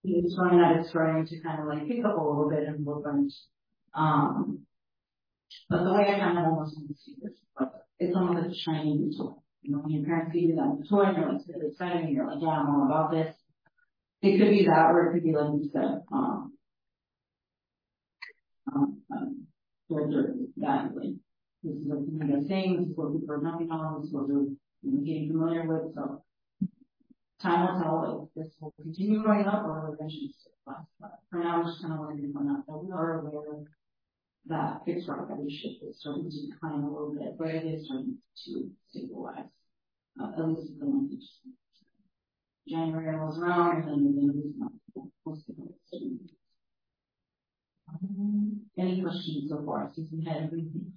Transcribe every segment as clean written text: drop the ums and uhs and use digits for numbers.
it's showing that it's starting to kind of like pick up a little bit and movement. But the way I kind of almost want to see this, it's almost like a shiny new toy. You know, when your parents give you that toy and you're like, it's really exciting, and you're like, yeah, I'm all about this. It could be that, or it could be like you said, that way. This is what they're saying, this is what people are knocking on, this is what they're getting familiar with. So time will tell if this will continue going up or eventually stabilize. But for now, I'm just kind of wanting to point out that we are aware that fixed rocket shift is starting to decline a little bit, but it is starting to stabilize. At least the month of January rolls around, and then the end of this month, we'll stabilize. Any questions so far? Susan had everything.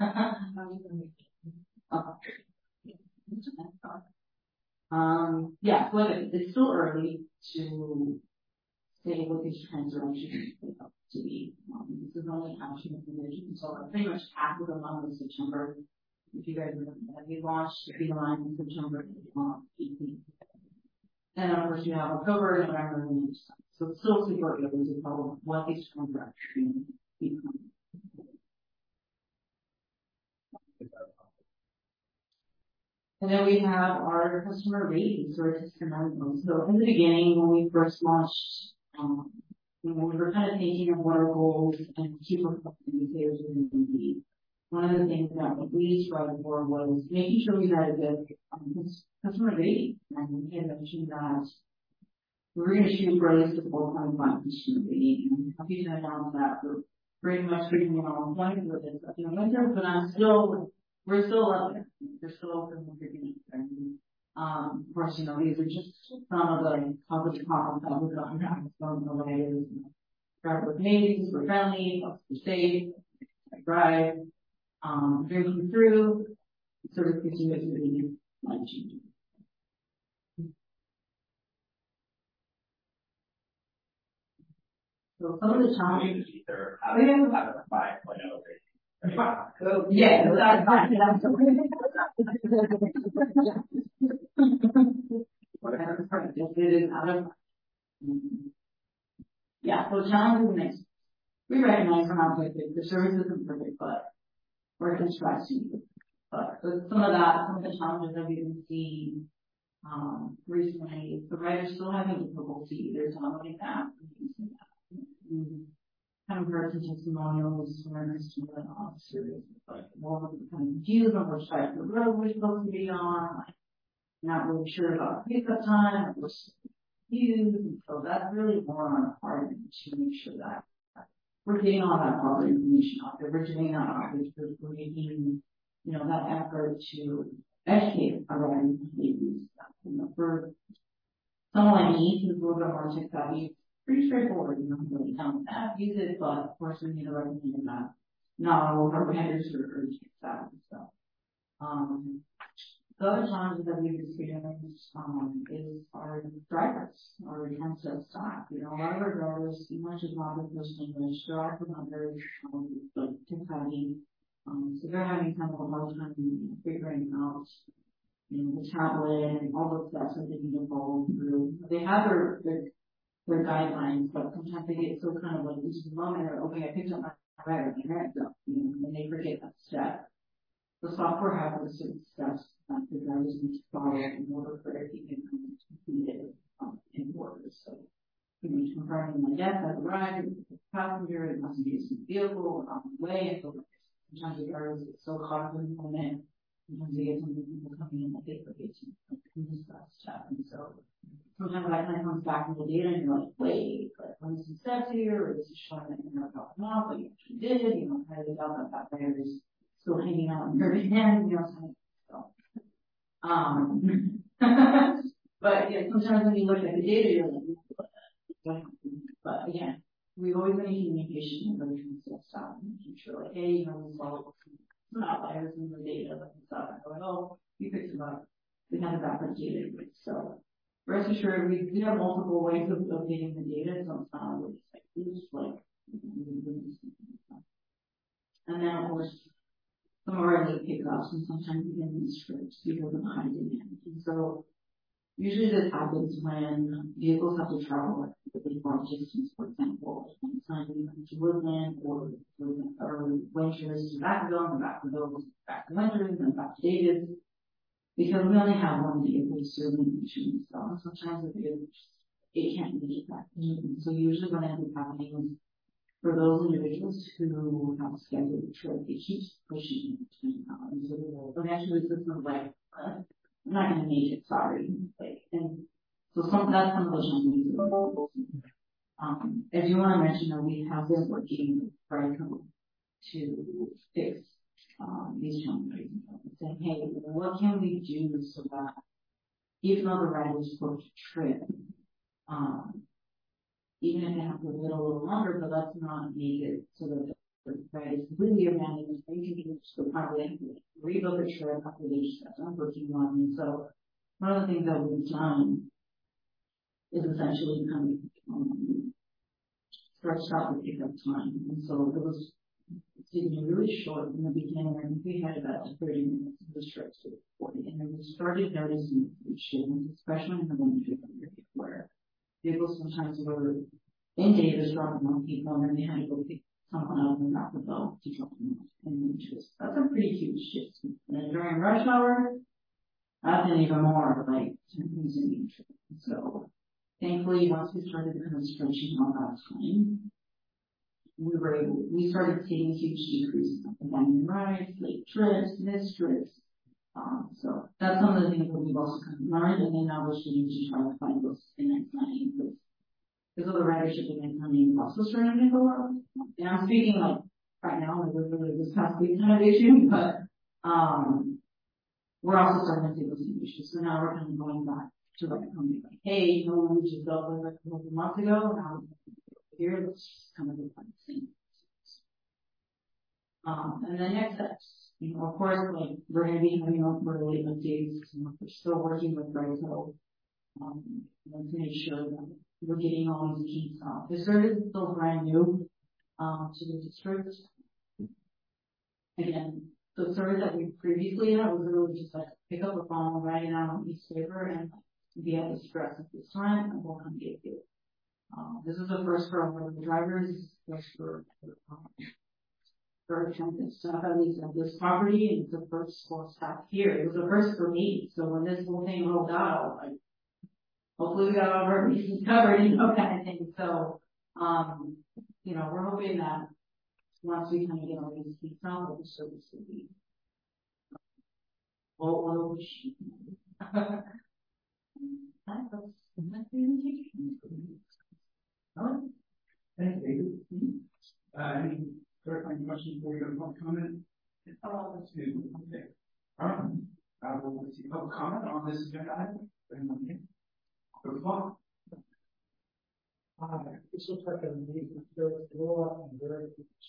Yeah, but it's still early to say what these trends are actually to be. This is only action information, so pretty much half of the month of September. If you guys remember that we launched the line in September 18th. And of course you have October, November, and December. So it's still super early to tell what these trends are actually becoming. And then we have our customer ratings or testimonials. So in the beginning, when we first launched, we were kind of thinking of what our goals and key performance indicators were going to be. One of the things that we strived for was making sure we had a good customer rating. And we had mentioned that we were going to shoot for at least a 4.5 customer rating. And I'm happy to announce that we're pretty much reaching on point with it. But we're still up there. We're still open with there. Of course, these are just some of the public comments that we've gotten from the layers. We're amazing, we're friendly, we're safe, I drive, drinking through, sort of continuously life changing. So some of the challenges either have a 5.0 yeah, that's fine. Yeah, so challenges next. We recognize we're not perfect. The service isn't perfect, but we're constructing. But some of the challenges that we can see recently, the writers still having difficulty either downloading the app or using that. Kind of heard some testimonials from officers, like more kind of confused on which side of the road we're supposed to be on, like not really sure about pickup time, we're confused, and so that's really more on our part to make sure that we're getting all that proper information out there. We're doing that outreach, we're making, that effort to educate our riders and for someone like me who's a little bit more tech savvy, pretty straightforward, really use it, but of course we need to recommend that not all of our riders are tech savvy. So the other challenges that we've experienced is our drivers, our transit staff. A lot of our drivers, much as not the first English, they're all from others, like tech savvy. So they're having kind of a hard time figuring out the tablet and all the steps that they need to follow through. They have their guidelines, but sometimes they get so kind of like this moment or okay, I picked up my rider, my parents don't, and they forget that step. The software has a certain steps that the drivers need to follow in order for it to be completed in order. So confirming my guest has arrived, the passenger, it must be a vehicle on the way, and so sometimes the drivers get so caught up in the moment. Sometimes they get some people coming in that they forget to miss that step. And so sometimes that kind of comes back in the data and you're like, wait, but when this is steps here, or this is showing that you're not dropping off, but you actually did, kind of doubt that rider is still hanging out in your hand, so. But yeah, sometimes when you look at the data, you're like, but again, we've always been in communication with the transit staff and making sure, like, hey, we saw some outliers in the data and stuff. And going, oh, we picked them up. We had a backup data. So rest assured, we have multiple ways of updating the data, so it's not always like, and then of course, some of our late pickups and sometimes even in scripts because of high demand. And so Usually this happens when vehicles have to travel like a really far distance, for example, from to Woodland or Winters to Vacaville, and Vacaville back to Winters, and back to Davis, because we only have one vehicle serving the mission. So sometimes it can't make it back. So usually what ends up happening is for those individuals who have a scheduled trip, it keeps pushing between and so eventually it's just like, I'm not going to make it, sorry. Like, and so that's some of the challenges. I do want to mention that we have been working with Brightcove to fix these challenges. Saying, hey, what can we do so that even though the riders booked a trip, even if they have to wait a little longer, but let's not make it so that the ride is completely abandoned. You can just go probably rebook a trip after they just got done booking one. And so one of the things that we've done is essentially kind of stretched out the pickup time. And so it was really short in the beginning. I think we had about 30 minutes of the trip to 40. And then we started noticing shipments, especially in the winter where vehicles sometimes were in Davis dropping off people, and then they had to go pick someone up in Vacaville to drop them off. And that's a pretty huge shift. And then during rush hour, that's an even more like consuming trip. So thankfully, once we started kind of stretching out that time, we started seeing huge decreases in abandoned rides, late trips, missed trips. So that's some of the things that we've also kind of learned, and then now we're starting to try to find those in planning because of the ridership and planning also starting to go up. And I'm speaking like right now, like really this past week kind of issue, but we're also starting to see those issues. So now we're kind of going back to like company like, hey, you know, we just built this like a couple months ago, now here, let's just kind of look at the same. And then next steps. You know, of course, like we're going to be having our quarterly updates. We're still working with Brightcove to make sure that we're getting all these key stuff. The service is still brand new to the district. Again, the service that we previously had was really just like pick up a phone, write it out on a piece of paper, and be at the stress at this time, and we'll come get it. This is the first for our drivers, first for stuff at least at this property, and it's the first for staff here. It was the first for me. So when this whole thing rolled out, like hopefully we got all of our bases covered, you know, kind of thing. So you know, we're hoping that once we kind of get all these keys out, that the service will be well Thank you. Any clarifying questions before we go to public comment? Let's do. Okay. All right. We'll see public comment on this agenda item. Anyone here? Go to Bob. This looks like a meeting. There was a law and very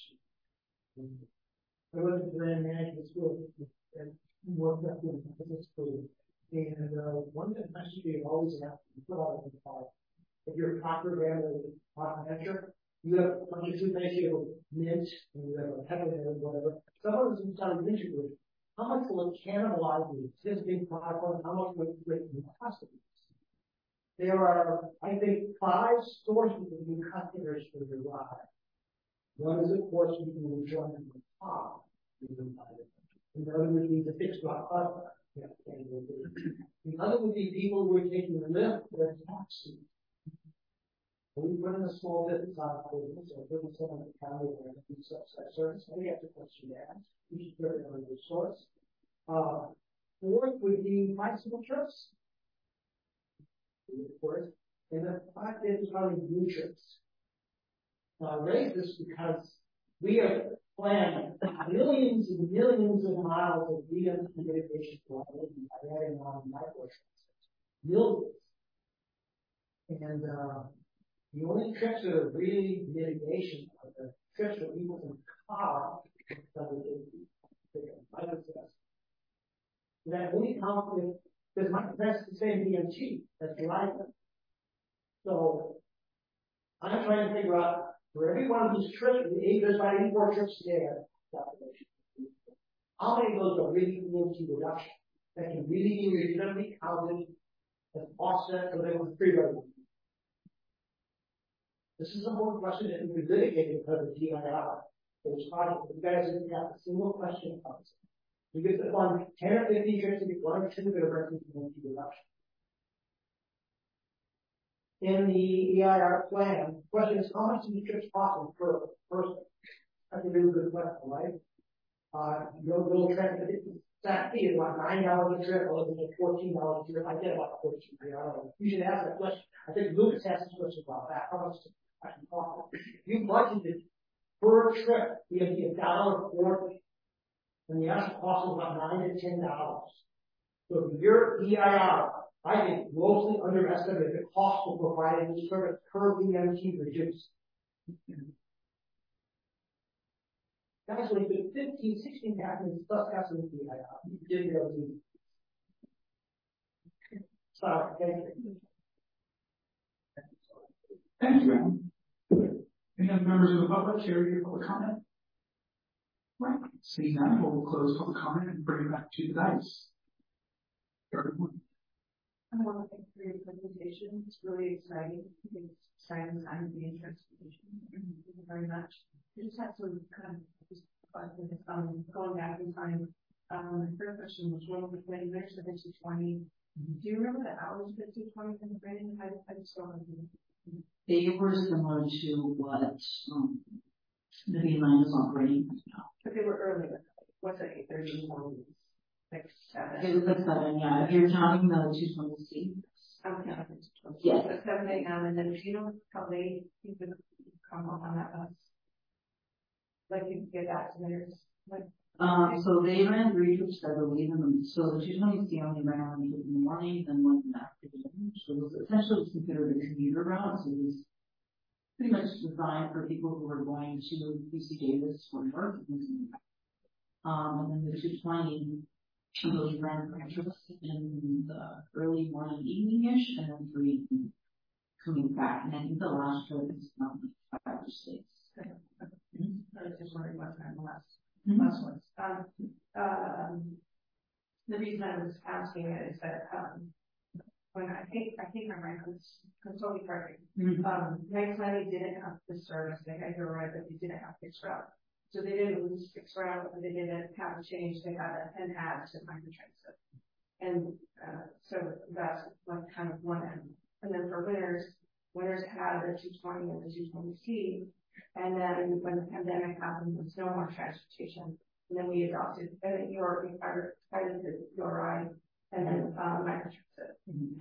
I went to Grand Management School and worked up in business school. And one that actually always has to put out in the car. If you're a Procter or venture, you have a bunch of toothpaste, you have mint, and you have a peppermint or whatever. Some of them sound integrated. How much will it cannibalize the existing product, and how much will it cost? There are, I think, 5 sources of new customers for your ride. One is, of course, you can enjoy them from top. Another would be the fixed rock butler. The other would be people who are taking the lift or taxi. We put in a small business on our business, or business on the county or anything such that service. We have to question that. We should put it on the source. Fourth would be bicycle trips. Of course. And the 5th is probably new trips. Now, I raise this because we are planning millions and millions of miles of VMT mitigation by adding on microtransits. Millions. And the only trips that are really mitigation are the trips where people in the car that only conflict because that's the same DMT that's like them. So I'm trying to figure out for every one of these trips, there's about 84 trips there. How many of those are really DMT reduction that can really be legitimately counted as offset for the pre-revenue. This is a important question that can be litigated because of DIR. It's hard. You guys didn't have a single question about it. You get the fund 10 or 50 trips to get 1 or 2 that are represented reduction. In the EIR plan, the question is how much do the trips cost per person? That's a really good question, right? Your little that fee is about $9 a trip, or is it $14 a trip? I get about $14. You should ask that question. I think Lucas asked this question about that. How much does it actually cost? You budgeted per trip, you have to be $1.40. And the actual cost is about $9 to $10. So your EIR, I think, grossly underestimated the cost of providing this service per BMT reduced. That's when you put 15, 16 happens, plus have some EIR. You did go to. Sorry, thank you. Thank you, Alan. Any other members of the public share your public comment? Right. Seeing that, we'll close public comment and bring it back to the dice. Everyone. I want to thank you for your presentation. It's really exciting. I think it's exciting time to be in transportation. Thank you very much. I just had some kind of going back in time. My first question was when there's the 220. Do you remember the hours of the 220 in the training? I just don't remember. They were similar to what the mainline is operating now. But they were earlier. What's it, 8:30 in the morning? Like 7. It was like 7, yeah. If you're counting the 220C. I'm counting the 220C. Yes. At 7 a.m. And then do you know how late you could come on that bus? Like you could get back to theirs? Like, so they ran 3 trips that were leaving. So the 220C only ran 1 trip in the morning and 1 in the afternoon. So it was essentially considered a commuter route. So it was pretty much designed for people who were going to UC Davis for work. And then the 220, I believe, ran 3 trips in the early morning, evening-ish, and then 3 coming back. And I think the last trip is 5 or 6. I was just wondering what time the last ones. The reason I was asking it is that when I think I'm right, I'm totally correct. Night Planning didn't have the service. They had to arrive, but they didn't have fixed route. So they didn't lose fixed route, and they didn't have a change. They had an add to microtransit. And so that's like kind of one end. And then for winners had the 220 and the 220C. And then when the pandemic happened, there was no more transportation. And then we adopted, and then we piloted URI and then microtransit.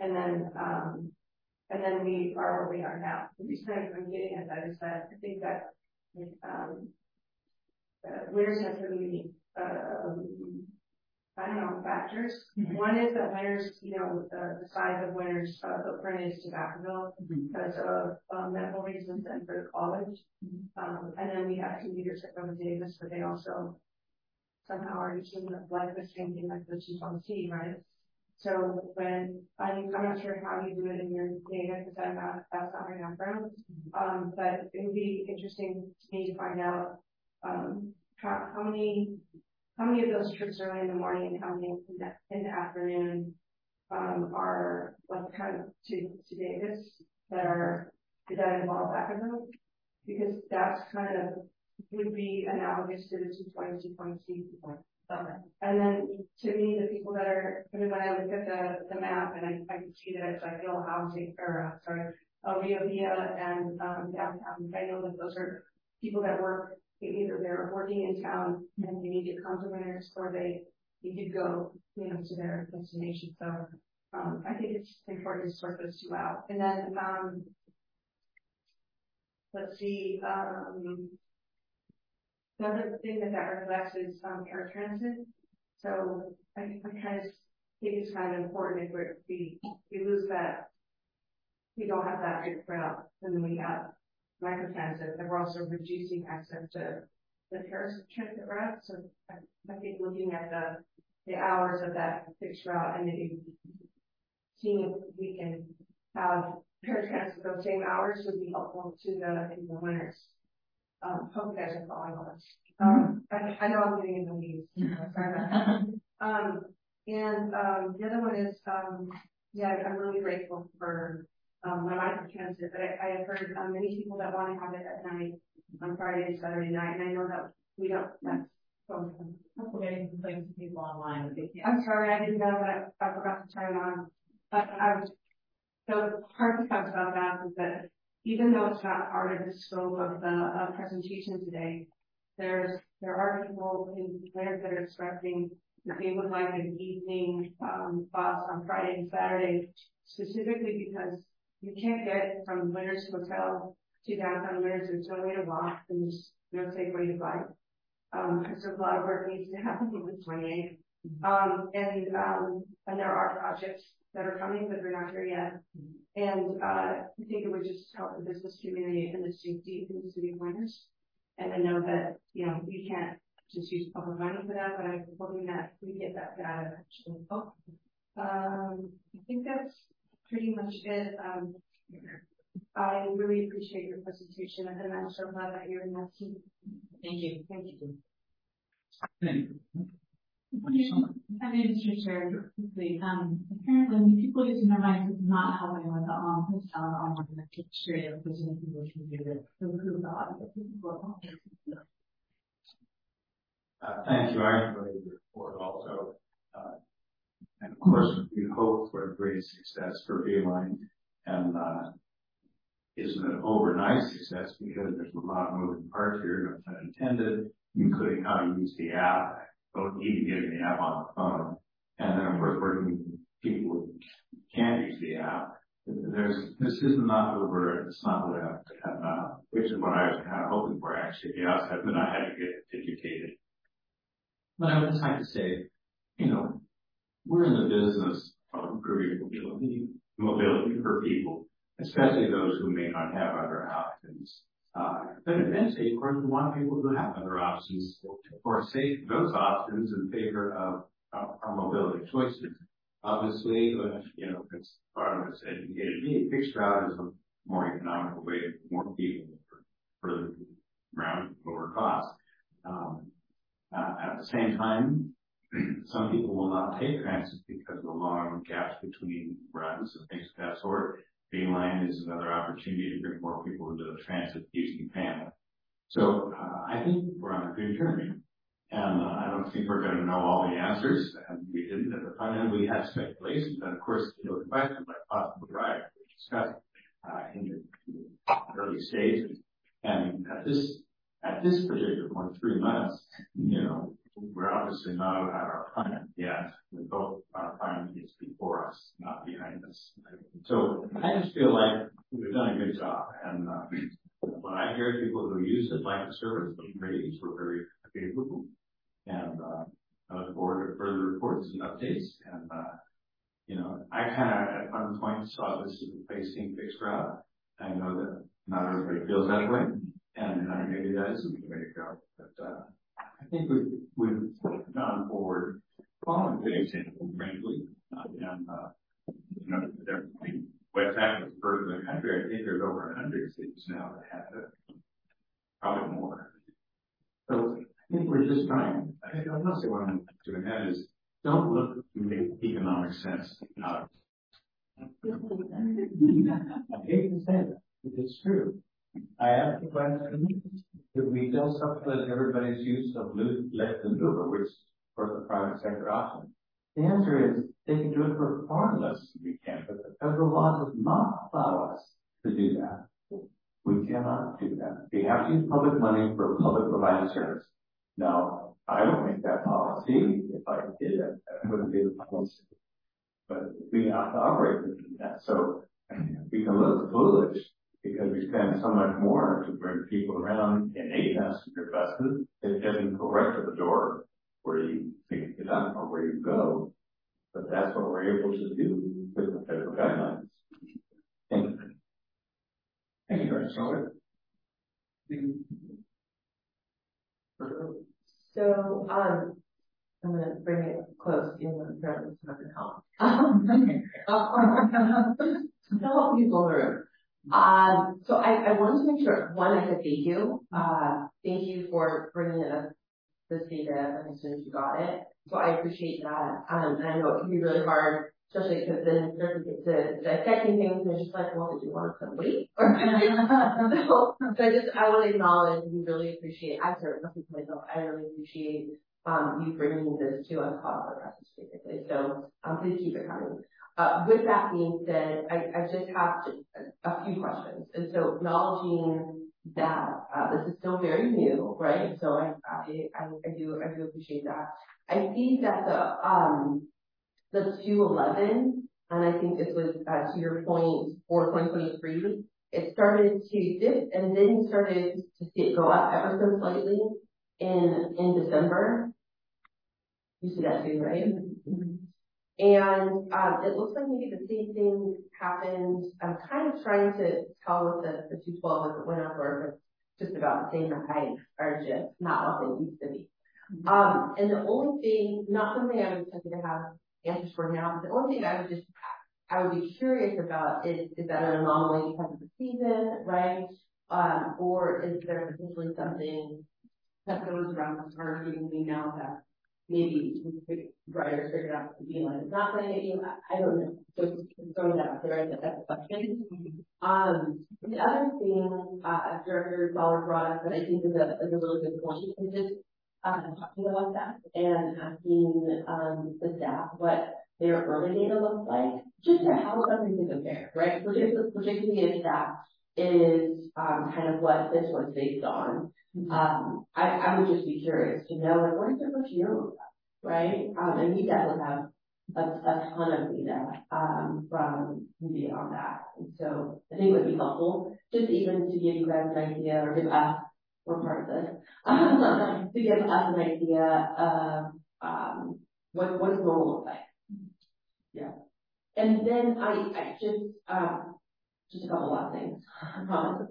And then we are where we are now. The reason I'm getting at that is that I think that winners have really factors. One is that winners, the size of winners' footprint is Tobacconville because of medical reasons and for the college. And then we have commuters that go to Davis, but they also somehow are using the same thing like the 220C, right? So when I'm not sure how you do it in your data because that's not my background. But it would be interesting to me to find out how many of those trips early in the morning and how many in the afternoon are like kind of to Davis that involve Vacaville? Because that's kind of would be analogous to the 220C. And then to me, the people that are, I mean, when I look at the map and I can see that it's like Hill Housing, Rio Villa and downtown. I know that those are people that work, either they're working in town and they need to come to Winners or they need to go, to their destination. So I think it's important to sort those two out. And then let's see, the other thing that reflects is air transit. So I kind of think it's kind of important if we lose that, we don't have that big route, and then we have microtransit, and we're also reducing access to the transit route. So I think looking at the hours of that fixed route and maybe seeing if we can have paratransit those same hours would be helpful to the winners. Hope you guys are following all this. I know I'm getting in the weeds. Sorry about that. And the other one is Yeah, I'm really grateful for my life of cancer, but I have heard many people that want to have it at night on Friday and Saturday night, and I know that we don't. That's so. We're getting complaints from people online that they can't. I'm sorry, I didn't know that. I forgot to turn it on. So the hard part about that is that even though it's not part of the scope of the presentation today, there are people in plans that are expressing that they would like an evening class on Friday and Saturday, specifically because you can't get from Winners Hotel to downtown Winners. There's no way to walk, and there's no safe way to bike. Because there's a lot of work needs to happen with 28. And there are projects that are coming, but they're not here yet. And I think it would just help the business community and the safety in the city of Winners. And I know that, we can't just use public money for that, but I'm hoping that we get that data actually. I think that's pretty much it. I really appreciate your presentation, and I'm so glad that you're in that team. Thank you. Thank you. Thank you. I mean, Mr. Chair, quickly, apparently people using their mics is not helping with the online lecture of presenting people can do it to improve the audio. Thank you. I enjoyed the report also. And of course, we hope for a great success for Beeline. And isn't an overnight success because there's a lot of moving parts here, no pun intended, including how to use the app, even getting the app on the phone. And then, of course, working with people who can't use the app. This is not over. It's not what which is what I was kind of hoping for, actually. The outset, but I had to get educated. But I would just like to say, we're in the business of improving mobility for people, especially those who may not have other options. But eventually, of course, we want people who have other options to forsake those options in favor of our mobility choices. Obviously, it's part of it's educated me. Fixed route is a more economical way to more people for around lower cost. At the same time, some people will not take transit because of the long gaps between runs and things of that sort. Beeline is another opportunity to bring more people into the transit using family. So I think we're on a good journey. And I don't think we're going to know all the answers. And we didn't at the front end. We had speculations. And of course, the question like possible drive, we discussed in the early stages. And at this particular point, 3 months, we're obviously not at our prime yet. We both our prime is before us, not behind us. So I just feel like we've done a good job. And when I hear people who use it like the service, the ratings were very favorable. And I look forward to further reports and updates. And I kind of at one point saw this as replacing fixed route. I know that not everybody feels that way, and maybe that isn't the way to go. But I think we've gone forward following the example, frankly. There West Africa is further in the country. I think there's over 100 cities now that have it, probably more. So I think we're just trying. I think I'll say what I'm doing that is don't look to make economic sense out of it. I hate to say that, but it's true. I asked the question, could we just supplement everybody's use of left and Uber, which is for the private sector option? The answer is they can do it for far less than we can, but the federal law does not allow us to do that. We cannot do that. We have to use public money for public provided service. Now, I don't make that policy. If I did it, that wouldn't be the policy. But we have to operate within that. So we can look foolish because we spend so much more to bring people around in 8-passenger buses. It doesn't go right to the door where you pick it up or where you go. But that's what we're able to do with the federal guidelines. Thank you. Thank you, Dr. Soller. So, I'm going to bring it close, even though apparently it's not going to help. To help people learn. So I wanted to make sure, one, I said thank you. Thank you for bringing us this data as soon as you got it. So I appreciate that. And I know it can be really hard especially because then it starts to get to dissecting things and it's just like, well, did you want to wait? so I want to acknowledge, we really appreciate, I certainly myself, I really appreciate you bringing this to us hot off the presses, basically. So please keep it coming. With that being said, I just have a few questions. And so acknowledging that this is still very new, right? So I do appreciate that. I see that the 211, and I think this was to your point for 2023, it started to dip and then started to see it go up ever so slightly in December. You see that too, right? Mm-hmm. And it looks like maybe the same thing happened. I'm kind of trying to tell with the 212 if it went up or if it's just about the same height or just not what it used to be. And the only thing, not something I would expect to have answers for now, but the only thing I would be curious about is that an anomaly because of the season, right? Or is there potentially something that goes around the targeting me now that maybe writers figured out to be like, not saying anything, I don't know, just throwing that out there, that's a question. The other thing, Director Dollar brought up that I think is a really good point is just talking about that and asking the staff what their early data looks like, just to how something to compare, right? Particularly if that is kind of what this was based on. I would just be curious to know, like, what is your first year look like, right? And we definitely have a ton of data from beyond that. And so I think it would be helpful just even to give you guys an idea, or give us, we're part of this, to give us an idea of what does normal look like. Yeah. And then I just a couple last things, I promise.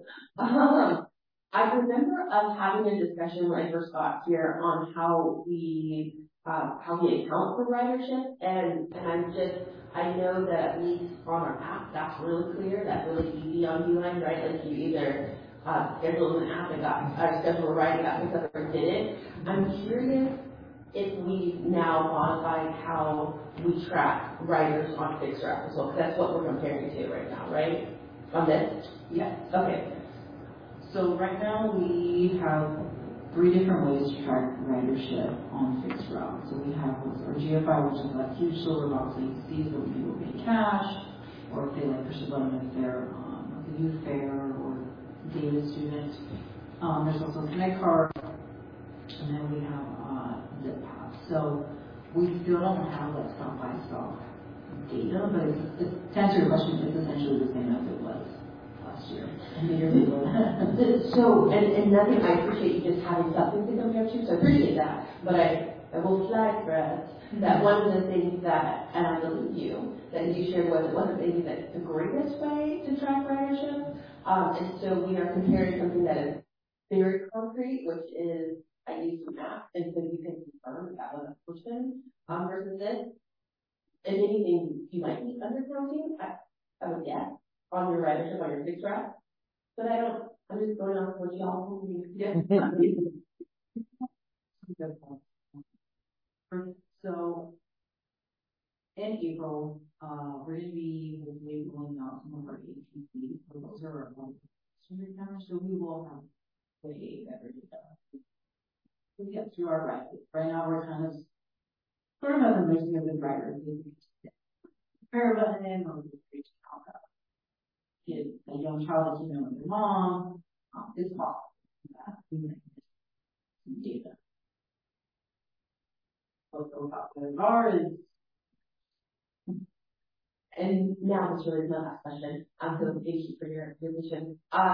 I remember us having a discussion when I first got here on how we account for ridership, and I know that at least on our app, that's really clear, that's really easy on Beeline, right? Like you either scheduled an app and scheduled a ride and got picked up or did it. I'm curious if we now modified how we track riders on fixed routes as well, because that's what we're comparing to right now, right? On this? Yes. Okay. So right now we have 3 different ways to track ridership on fixed routes. So we have our GFI, which is that huge silver box that you see, so when people pay cash, or if they like push a button if they're like a youth fare or data student. There's also Connect Card, and then we have Zip Pass. So we still don't have like stop by stop data, but it's to answer your question, it's essentially the same as it was last year and the year before. So, and nothing, I appreciate you just having something to compare to, so I appreciate that. But I will flag for us that one of the things that, and I believe you, that you shared was it wasn't maybe the greatest way to track ridership. And so we are comparing something that is very concrete, which is I use the map, and so you can confirm that was a person versus this. If anything, you might be undercounting, I would guess, on your ridership, on your fixed route. But I'm just going on what y'all yeah. So in April, we're going to be rolling out some of our ATP. Those are our student counters, so we will have way better data. We get through our rides. Right now, we're kind of sort of at the mercy of the driver. Compare button, or we reach out a young child that you know their mom. It's possible that we might get some data. Also about the car is. And now this really is my last question. So thank you for your position.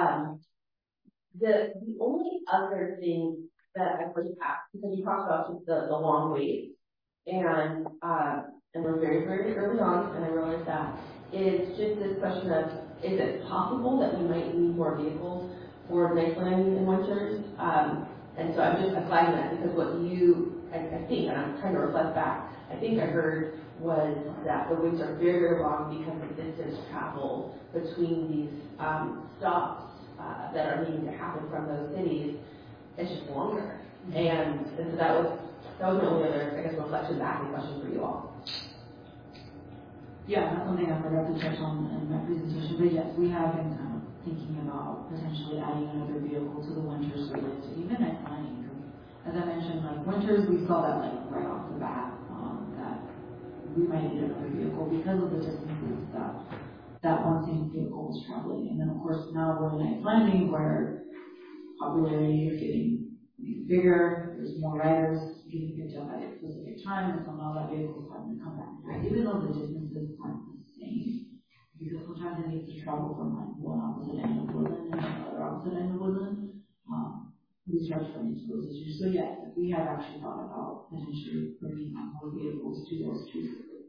The only other thing that I would ask, because you talked about just the long wait, and we're very, very early on, and I realize that, is just this question of, is it possible that we might need more vehicles for night landing in winters? And so I'm just flagging that because what I think, and I'm trying to reflect back, I think I heard was that the waits are very, very long because the distance traveled between these stops that are needing to happen from those cities is just longer. And so that was my only other, I guess, reflection back and question for you all. Yeah, that's something I forgot to touch on in my presentation, but yes, we have been kind of thinking about potentially adding another vehicle to the winter service, even at planning. As I mentioned, like winters, we saw that like right off the bat, that we might need another vehicle because of the distances that one single vehicle was traveling. And then of course now we're in night planning where popularity is getting bigger, there's more riders getting picked up at a specific time, and so now that vehicle is having to come back. Right? Even though the distances aren't the same, because sometimes it needs to travel from like one opposite end of Woodland and the other opposite end of Woodland, we start running into those issues. So yes, we have actually thought about potentially bringing more vehicles to those two cities.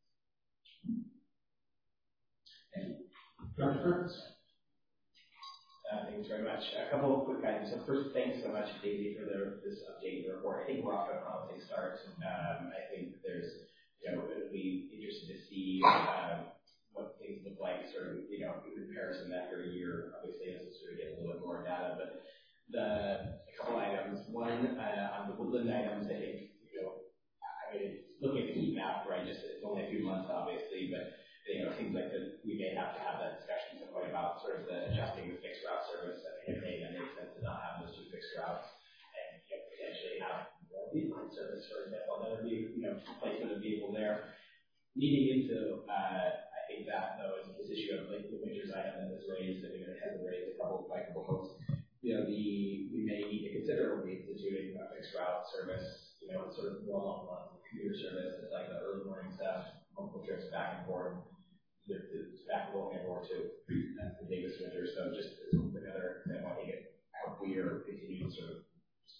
Dr. Kurtz. Thanks very much. A couple of quick items. So first, thanks so much, Daisy, for this updated report. I think we're off to a promising start. I think there's, it'll be interesting to see what things look like, sort of, in comparison after a year. Obviously, as we sort of get a little bit more data, but a couple items. One, on the Woodland items, I think, looking at the heat map, right? It's only a few months, obviously, but it seems like we may have to have that discussion at some point about sort of the adjusting the fixed route service. I think it may make sense to not have those two fixed routes and potentially have more beeline service, for example. That would be placement of vehicle there. Leading into I think that though is this issue of like the winters item that was raised. I mean, it has been raised a couple folks. We may need to consider reinstituting a fixed route service. Sort of more on commuter service. It's like the early morning stuff, multiple trips back and forth. It's back and forth to the Davis winter. So just another example, I think how we are continuing to sort of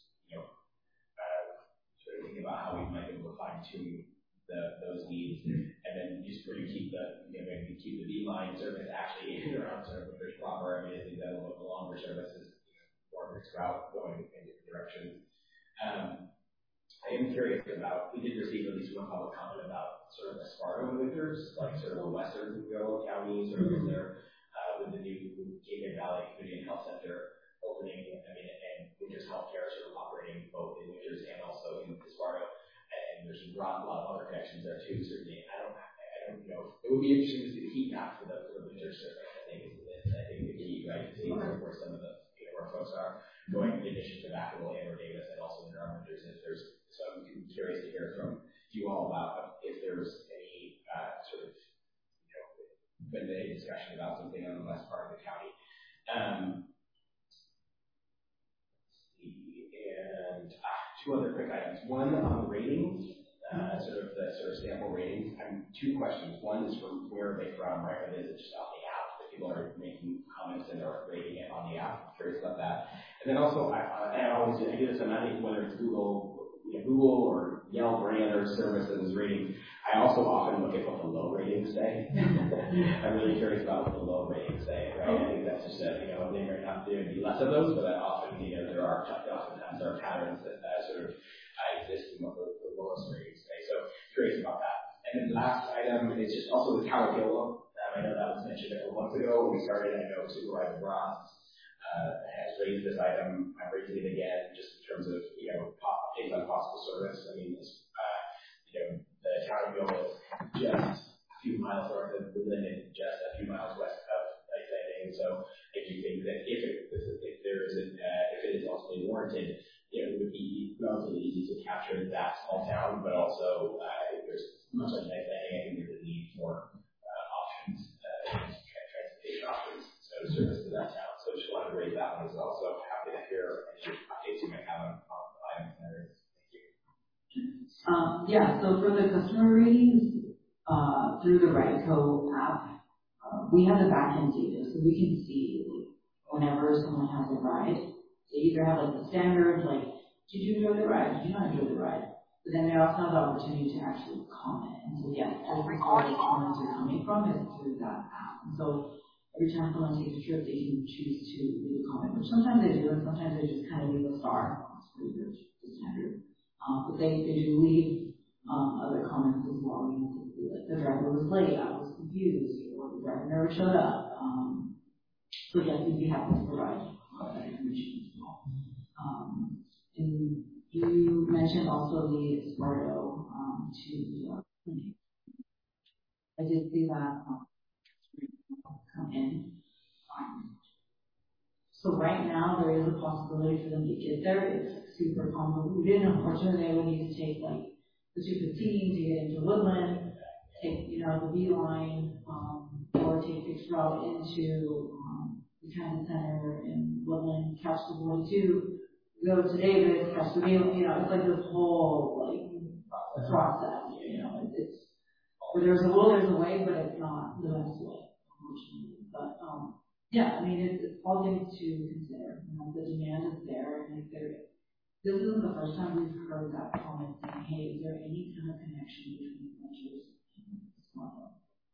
think about how we might be able to fine tune those needs, and then just where you keep the keep the beeline service actually in around sort of the proper. I think that will look a longer service is more fixed route going in different directions. I am curious about, we did receive at least one public comment about sort of Esparto in winters, like sort of the western counties, or in there with the new Gateway Valley Community and Health Center opening, and winters healthcare sort of operating both in winters and also in Esparto. And there's a lot of other connections there too, certainly. I don't know. It would be interesting to see the heat map for the winter service. I think the key, right, to see where some of the where folks are going in addition to Vacaville and or Davis, and also in our winters. So I'm curious to hear from you all about if there's any sort of been any discussion about something on the west part of the county. And two other quick items. One on the ratings, sort of sample ratings. Two questions. One is from where are they from, right? Or is it just off the app that people are making comments and are rating it on the app? I'm curious about that. And then also, I do this, I'm not even whether it's Google or Yelp or any other service that is rating. I also often look at what the low ratings say. I'm really curious about what the low ratings say, right? I think that's just there may not be less of those, but often oftentimes there are patterns that sort of exist in what the lowest ratings say. So curious about that. And then the last item is just also the Tower Hill. I know that was mentioned a couple months ago when we started. I know Supervisor Ross has raised this item. I'm raising it again just in terms of updates on possible service. I mean, the Tower Hill is just a few miles north of Woodland and just a few miles west of Lake Landing. So I do think that if it is ultimately warranted, it would be relatively easy to capture that small town, but also if there's much like Lake Landing, I think there's a need for options, transportation options, so service to that town. So just wanted to raise that one as well. So happy to hear any updates you might have on the items there. Thank you. So for the customer ratings, through the RideCo app, we have the back-end data, so we can see whenever someone has a ride. They either have like the standard, like, did you enjoy the ride? Did you not enjoy the ride? But then they also have the opportunity to actually comment. And so yes, that's where the comments are coming from, is through that app. And so every time someone takes a trip, they can choose to leave a comment, which sometimes they do, and sometimes they just kind of leave a star. It's pretty good, the standard. But they do leave other comments as well. Like the driver was late, I was confused, or the driver never showed up. So yes, we'd be happy to provide that information as well. And you mentioned also the Esparto to clinic. I did see that come in. So right now there is a possibility for them to get there. It's super convoluted. Unfortunately, they would need to take like the 215 to get into Woodland, take the B line, or take fixed route into the Canton Center in Woodland, catch the 42, go to Davis, catch the B line. It's like this whole process. It's where there's a will, there's a way, but it's not the best way, unfortunately. But yeah, I mean, it's all things to consider. The demand is there, and this isn't the first time we've heard that comment saying, hey, is there any kind of connection between ventures and smartphone?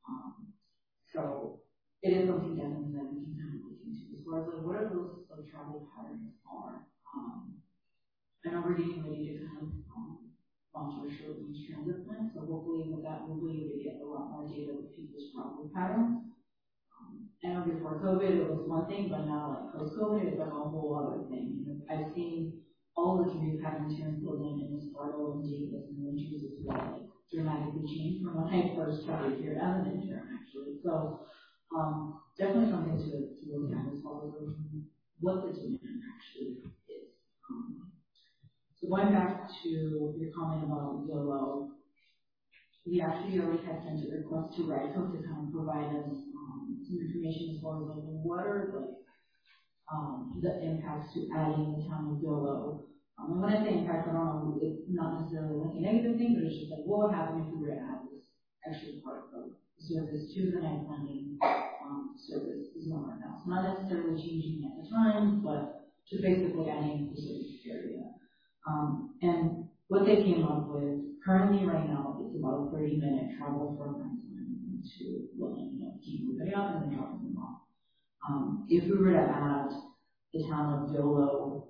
So it is something definitely that we can kind of look into as far as like what are those travel patterns are. I know we're getting ready to kind of launch our short-range transit plan, so hopefully with that we'll be able to get a lot more data with people's travel patterns. I know before COVID it was one thing, but now like post-COVID it's like a whole other thing. I've seen all the commute patterns here in Portland and Esparto and Davis and Winters as well, like dramatically changed from when I first started here as an intern actually. So definitely something to look at as far as what the demand actually is. So going back to your comment about YOLO, we actually already had sent a request to RICO to kind of provide us some information as far as like what are the impacts to adding the town of YOLO. And when I say impact, I don't know, it's not necessarily like a negative thing, but it's just like what would happen if we were to add this extra part of the service to the night planning service is not right now. So not necessarily changing at the time, but just basically adding the service area. And what they came up with currently right now it's about a 30-minute travel from Night to Woodland, keep everybody up and then dropping them off. If we were to add the town of YOLO,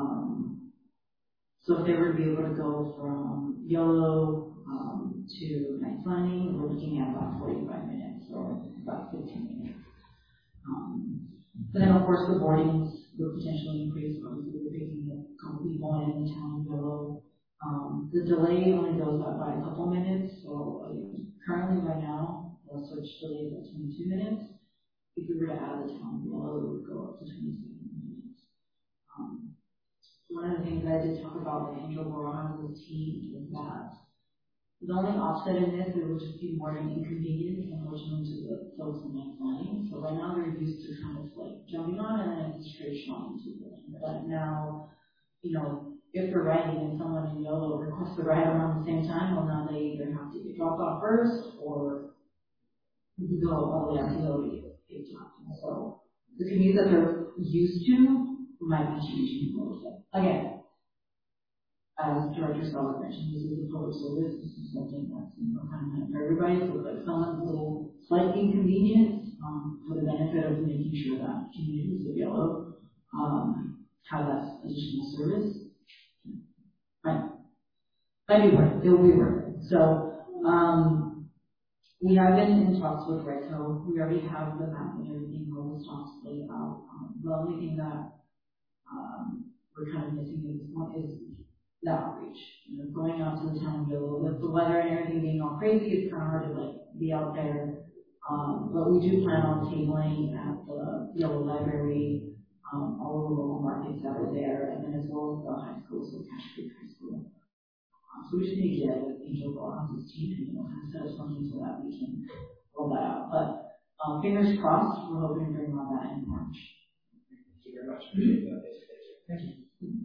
so if they were to be able to go from YOLO to Night Planning, we're looking at about 45 minutes, or about 15 minutes. Then of course the boardings would potentially increase, obviously we're picking up a couple people in the town of YOLO. The delay only goes up by a couple minutes, so currently right now, the search delay is at 22 minutes. If we were to add the town of YOLO, it would go up to 27 minutes. One of the things that I did talk about with Angel Barajas' team is that the only offset in this, it would just be more an inconvenience, unfortunately, to the folks in Night Planning. So right now they're used to kind of like jumping on and then it's straight shot into the lane. But now, if they're riding and someone in YOLO requests to ride around the same time, well now they either have to get dropped off first or go all the way up to YOLO to get dropped. So the commute that they're used to might be changing a little bit. Again, as Director Scholar mentioned, this is a public service. This is something that's kind of meant for everybody. So if someone's a little slight inconvenience for the benefit of making sure that communities of YOLO have that additional service, might be worth it. It will be worth it. So we have been in talks with RICO. We already have the map and everything where the stops laid out. The only thing that we're kind of missing at this point is the outreach. Going out to the town of YOLO with the weather and everything being all crazy, it's kind of hard to be out there. But we do plan on tabling at the YOLO library, all of the local markets that are there, and then as well as the high school, so Cache Creek High School. So we just need to get with Angel Barajas' team and kind of set up something so that we can roll that out. But fingers crossed, we're hoping to bring on that in March. Thank you very much. Appreciate that. Thank you.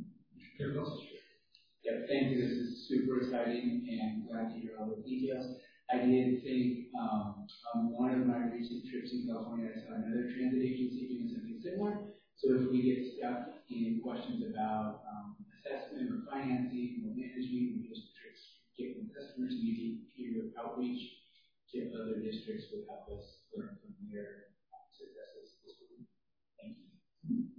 Yeah, thank you. This is super exciting and glad to hear all the details. I did think on one of my recent trips in California, I saw another transit agency doing something similar. So if we get stuck in questions about assessment or financing or managing, or just tricks getting customers, maybe your outreach to other districts would help us learn from their successes this week. Thank you.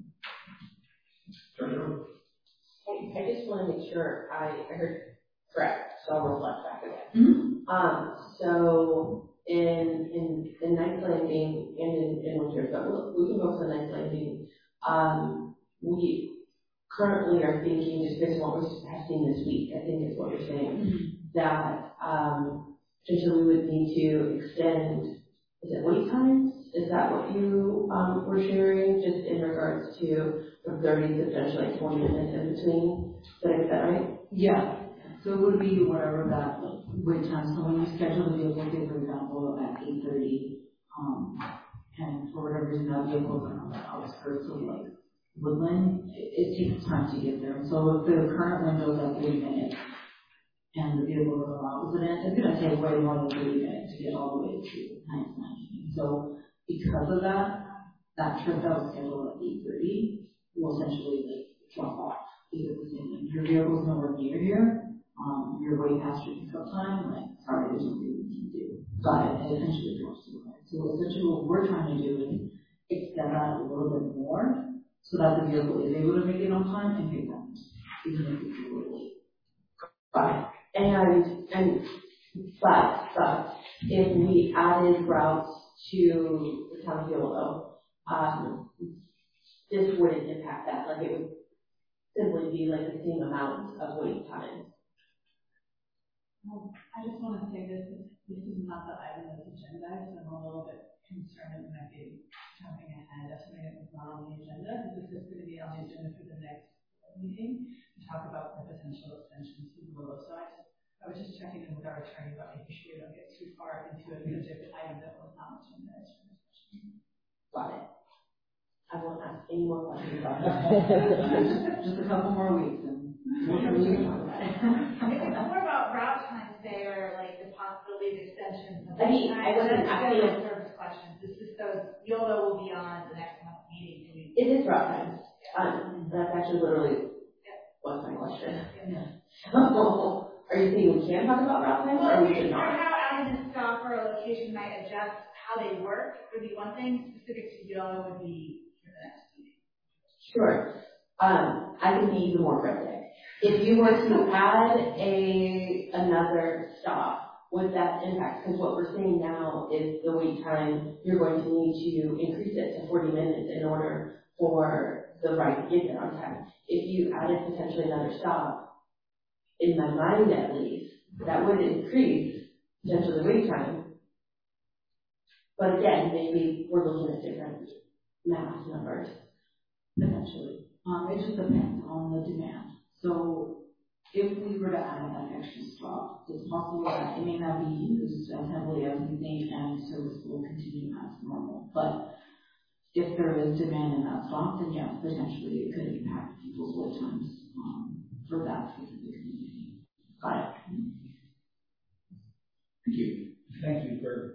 I just want to make sure I heard correct, so I'll reflect back again. So in Night Landing and in Winter, but we can go for the Night Landing. We currently are thinking, just based on what we have seen this week, I think is what you're saying, that potentially we would need to extend, is it wait times? Is that what you were sharing, just in regards to from 30 to potentially like 20 minutes in between? Did I get that right? Yeah. So it would be whatever that wait time. So when you schedule the vehicle, say for example at 8:30, and for whatever reason that vehicle is on the outskirts of like Woodland, it takes time to get there. So if the current window is like 30 minutes and the vehicle is opposite, it's going to take way more than 30 minutes to get all the way to 9:19. So because of that, that trip that was scheduled at 8:30 will essentially like drop off. Because your vehicle is nowhere near here. You're way past your pickup time. Like, sorry, there's nothing we can do. But it essentially drops to the right. So essentially, what we're trying to do is extend that a little bit more, so that the vehicle is able to make it on time and pick them, even if it's a little late. But if we added routes to the town of Yolo, this wouldn't impact that. Like it would simply be like the same amount of wait time. I just want to say this is not the item that's agenda, so I'm a little bit concerned that we might be jumping ahead of something that was not on the agenda. This is going to be on the agenda for the next meeting to talk about the potential extensions to the Willow side. I was just checking in with our attorney about making sure we don't get too far into a specific item that was not on the agenda. Got it. I won't ask any more questions about that. Just a couple more weeks and it's more about route times there, like the possibility of extensions. I wasn't asking service questions. This is those YOLO will be on the next month's meeting. It is route times. That's actually literally what's my question. Are you saying we can talk about route times, or we should not? How adding a stop or a location might adjust how they work would be one thing. Specific to YOLO would be for the next meeting. Sure. I can be even more cryptic. If you were to add another stop, would that impact? Because what we're seeing now is the wait time, you're going to need to increase it to 40 minutes in order for the ride to get there on time. If you added potentially another stop, in my mind at least, that would increase potentially the wait time. But again, maybe we're looking at different math numbers, potentially. It just depends on the demand. So if we were to add that extra stop, it's possible that it may not be used as heavily as we think and service will continue as normal. But if there is demand in that stop, then yes, potentially it could impact people's wait times for that specific community. Got it. Thank you. Thank you for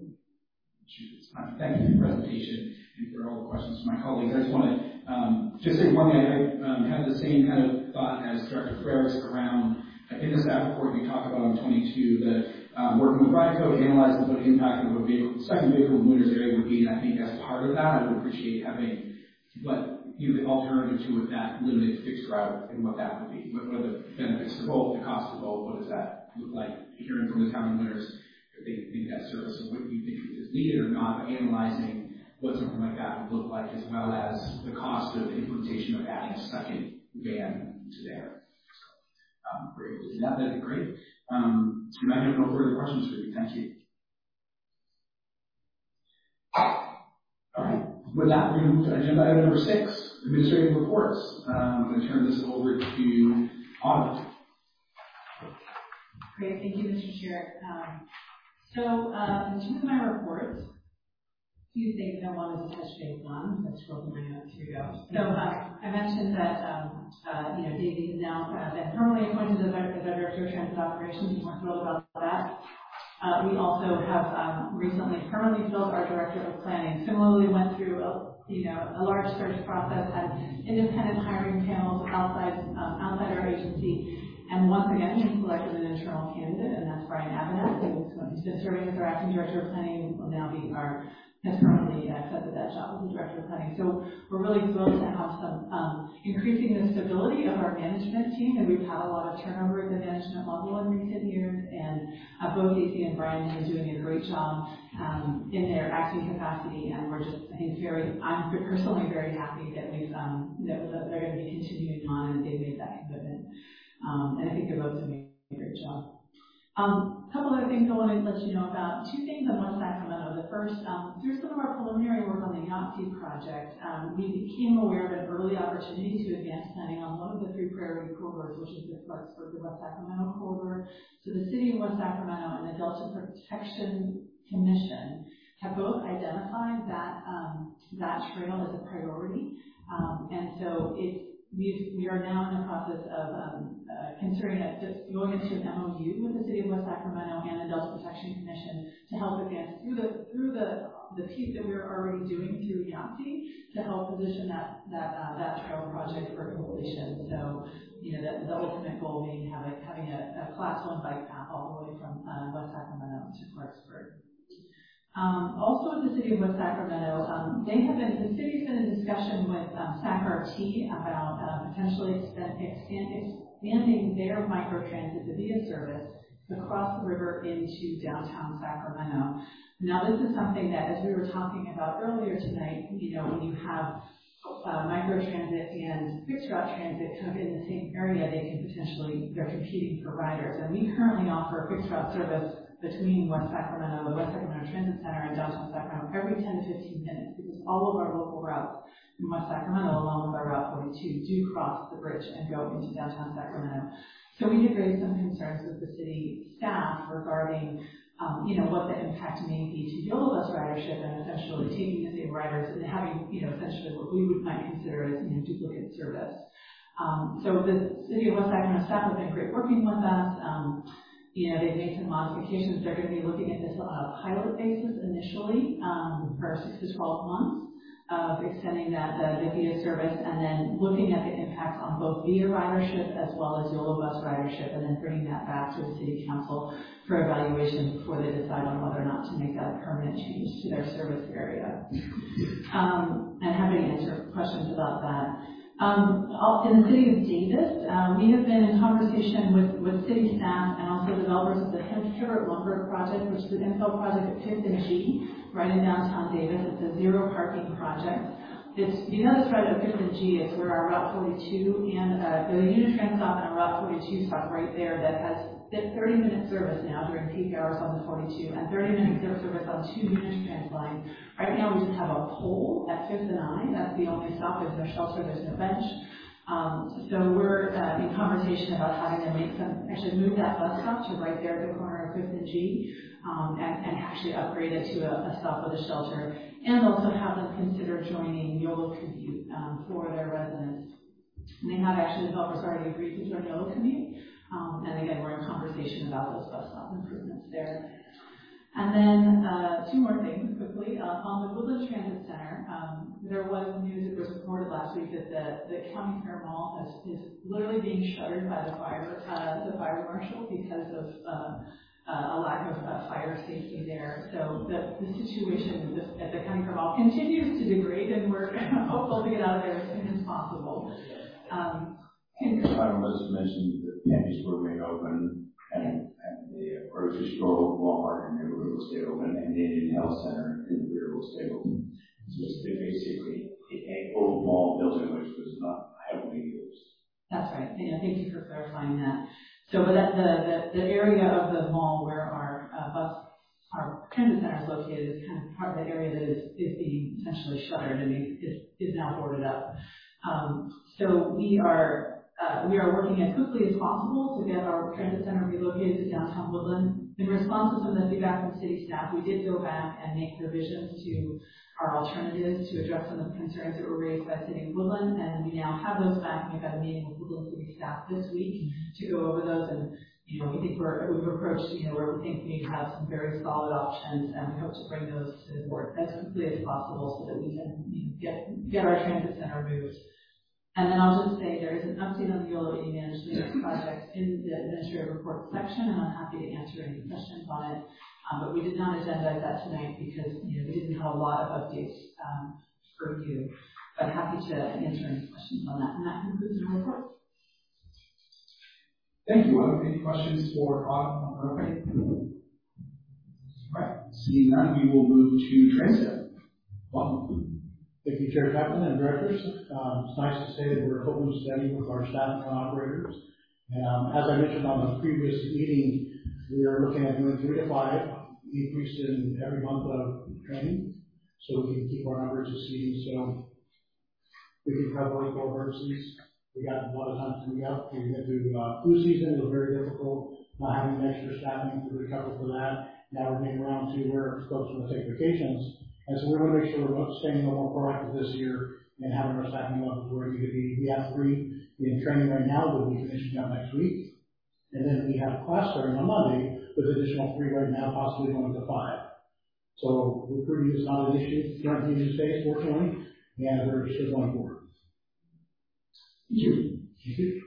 the presentation and for all the questions from my colleagues. I just want to just say one thing. I had the same kind of thought as Director Ferris around, in the staff report you talk about on 22, that working with Ride Code, analyzing what the impact of a vehicle, second vehicle in the winter's area would be, and I think as part of that, I would appreciate having the alternative to it, that limited fixed route, and what that would be. What are the benefits to both, the cost of both, what does that look like? Hearing from the town winners, if they think that service, or what you think is needed or not, but analyzing what something like that would look like, as well as the cost of the implementation of adding a second van to there. So, if we're able to do that, that'd be great. So I have no further questions for you. Thank you. All right. With that, we're going to move to agenda item number 6, administrative reports. I'm going to turn this over to Autumn. Great, thank you, Mr. Chair. So in terms of my report, a few things I wanted to touch base on. Let's scroll to my notes. Here we go. So I mentioned that Daisy has now been permanently appointed as our Director of Transit Operations. We're thrilled about that. We also have recently permanently filled our Director of Planning. Similarly, went through a large search process, had independent hiring panels outside our agency, and once again we selected an internal candidate, and that's Brian Avenat, who's been serving as our acting Director of Planning, will now be has permanently accepted that job as the Director of Planning. So we're really thrilled to have some increasing the stability of our management team, and we've had a lot of turnover at the management level in recent years, and both Daisy and Brian have been doing a great job in their acting capacity, and we're just, I think, I'm personally very happy that they're going to be continuing on and they've made that commitment. And I think they're both doing a great job. A couple other things I wanted to let you know about. Two things on West Sacramento. The first, through some of our preliminary work on the Yahtzee project, we became aware of an early opportunity to advance planning on one of the 3 priority corridors, which is the Clarksburg to West Sacramento corridor. So the city of West Sacramento and the Delta Protection Commission have both identified that trail as a priority, and so we are now in the process of considering going into an MOU with the city of West Sacramento and the Delta Protection Commission to help advance through the piece that we're already doing through Yahtzee to help position that trail project for completion. So, the ultimate goal being having a Class 1 bike path all the way from West Sacramento to Clarksburg. Also with the city of West Sacramento, the city's been in discussion with SAC-RT about potentially expanding their microtransit, the VIA service, across the river into downtown Sacramento. Now this is something that, as we were talking about earlier tonight, when you have microtransit and fixed route transit kind of in the same area, they're competing for riders. And we currently offer fixed route service between West Sacramento, the West Sacramento Transit Center, and downtown Sacramento every 10 to 15 minutes, because all of our local routes in West Sacramento, along with our Route 42, do cross the bridge and go into downtown Sacramento. So we did raise some concerns with the city staff regarding, what the impact may be to Yolo Bus ridership and essentially taking the same riders and having, essentially what we might consider as duplicate service. So the city of West Sacramento staff have been great working with us. They've made some modifications. They're going to be looking at this on a pilot basis initially for 6 to 12 months of extending the VIA service, and then looking at the impacts on both VIA ridership as well as Yolo Bus ridership, and then bringing that back to the city council for evaluation before they decide on whether or not to make that a permanent change to their service area. And happy to answer questions about that. In the city of Davis, we have been in conversation with city staff and also developers of the Hibbert Lumber project, which is an infill project at 5th and G, right in downtown Davis. It's a zero parking project. It's right at 5th and G is where our Route 42 and the Unitrans stop and our Route 42 stop right there that has 30-minute service now during peak hours on the 42 and 30-minute service on 2 Unitrans lines. Right now we just have a pole at 5th and I. That's the only stop. There's no shelter. There's no bench. So we're in conversation about having to actually move that bus stop to right there at the corner of 5th and G and actually upgrade it to a stop with a shelter, and also have them consider joining YOLO Commute for their residents. And they have actually, developers already agreed to join YOLO Commute. And again, we're in conversation about those bus stop improvements there. And then 2 more things quickly. On the Woodland Transit Center, there was news that was reported last week that the County Fair Mall is literally being shuttered by the fire marshal because of a lack of fire safety there. So the situation at the County Fair Mall continues to degrade, and we're hopeful to get out of there as soon as possible. I must mention that Penny's will remain open, and the grocery store, Walmart, and everywhere will stay open, and the Indian Health Center in the rear will stay open. So it's basically an old mall building which was not heavily used. That's right. Yeah, thank you for clarifying that. So, but the area of the mall where our transit center is located is kind of part of the area that is being essentially shuttered and is now boarded up. So we are working as quickly as possible to get our transit center relocated to downtown Woodland. In response to some of the feedback from city staff, we did go back and make revisions to our alternatives to address some of the concerns that were raised by City of Woodland, and we now have those back. We've had a meeting with Woodland City staff this week to go over those, and we think we've approached where we think we have some very solid options, and we hope to bring those to the board as quickly as possible so that we can get our transit center moved. And then I'll just say there is an update on the YOLO e-management project in the administrative report section, and I'm happy to answer any questions on it. But we did not agendize that tonight because we didn't have a lot of updates for you. But happy to answer any questions on that. And that concludes the report. Thank you. Any questions for Autumn? Okay. All right. Seeing none, we will move to transit. Welcome. Thank you, Chair Kaplan and Directors. It's nice to say that we're open steady with our staff and operators. As I mentioned on the previous meeting, We are looking at doing 3 to 5, increase in every month of training, so we can keep our numbers exceeding, so we can cover for emergencies. We got a lot of time coming up. We went through flu season. It was very difficult not having extra staffing to recover for that. Now we're getting around to where folks want to take vacations. And so we want to make sure we're staying a little more proactive this year and having our staffing levels where we could be. We have 3 in training right now that we'll be finishing up next week. And then we have class starting on Monday with additional 3 right now, possibly going to 5. So recruiting is not an issue currently in the space, fortunately, and we're still going forward. Thank you. Thank you.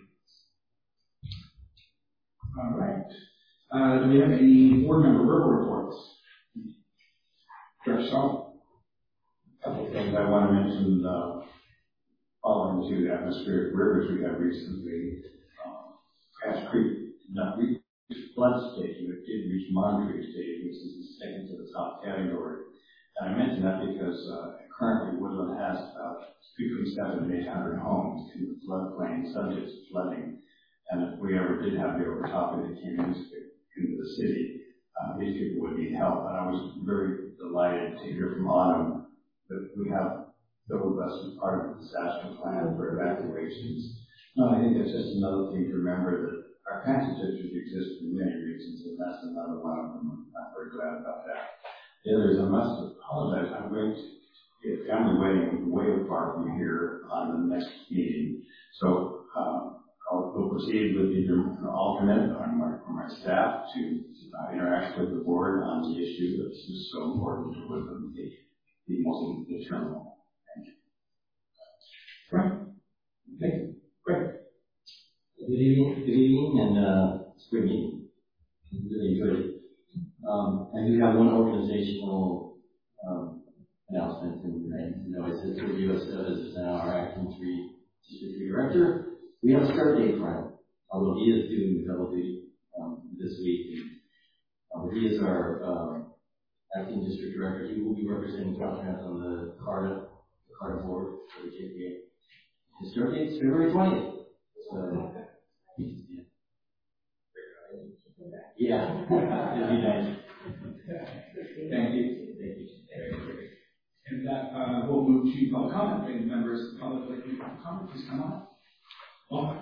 All right. Do we have any board member verbal reports? Director Stahl? A couple of things I want to mention, following to the atmospheric rivers we have recently. Cache Creek did not reach flood stage, but it did reach monitoring stage, which is the second to the top category. And I mention that because currently Woodland has between 700 and 800 homes in the floodplain subject to flooding. And if we ever did have the overtopping that came into the city, these people would need help. And I was very delighted to hear from Autumn that we have built us as part of the disaster plan for evacuations. No, I think it's just another thing to remember that our transit district exists for many reasons, and that's another one of them. I'm very glad about that. The other is I must apologize. I'm going to get a family wedding way apart from here on the next meeting. So we'll proceed with the alternate for my staff to interact with the board on the issue that's just so important to Woodland, the most determinable. Thank you. Right. Okay. Great. Good evening, and it's a great meeting. Really enjoyed it. I do have one organizational announcement, and I said to the U.S. as our acting District 3 Director. We have a start date for him, although he is doing double duty this week. And, he is our acting District Director. He will be representing Caltrans on the CARTA board for the JPA. His start date is February 20th. So, yeah, it'd be nice. Thank you. And that we'll move to public comment. If any members of the public like to make public comment, please come on. Welcome.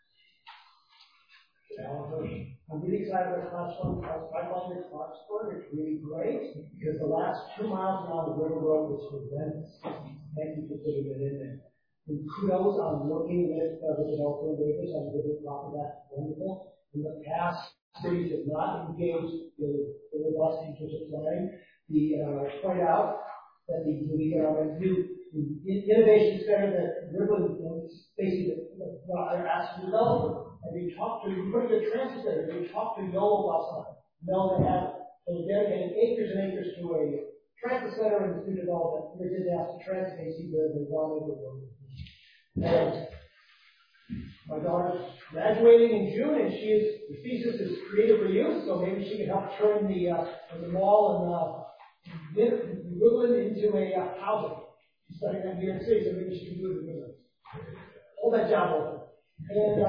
I'm really excited about Class 1, Class 5 in Clarksburg. It's really great because the last 2 miles around the river road was horrendous. Thank you for putting it in there. And kudos on working with the developer waivers on the river property. That's wonderful. In the past, cities have not engaged with us in terms of planning. Point out that the innovation center that Woodland basically asked the developer, and we talked to, you put a transit center, we talked to Yolo about something. No, they have dedicated acres and acres to a transit center and new development. They did ask the transit agency where they wanted it. And my daughter's graduating in June, and her thesis is creative reuse, so maybe she can help turn the mall and Woodland into a housing. She's studying at New York City, so maybe she can do it in Woodland. Hold that job open. And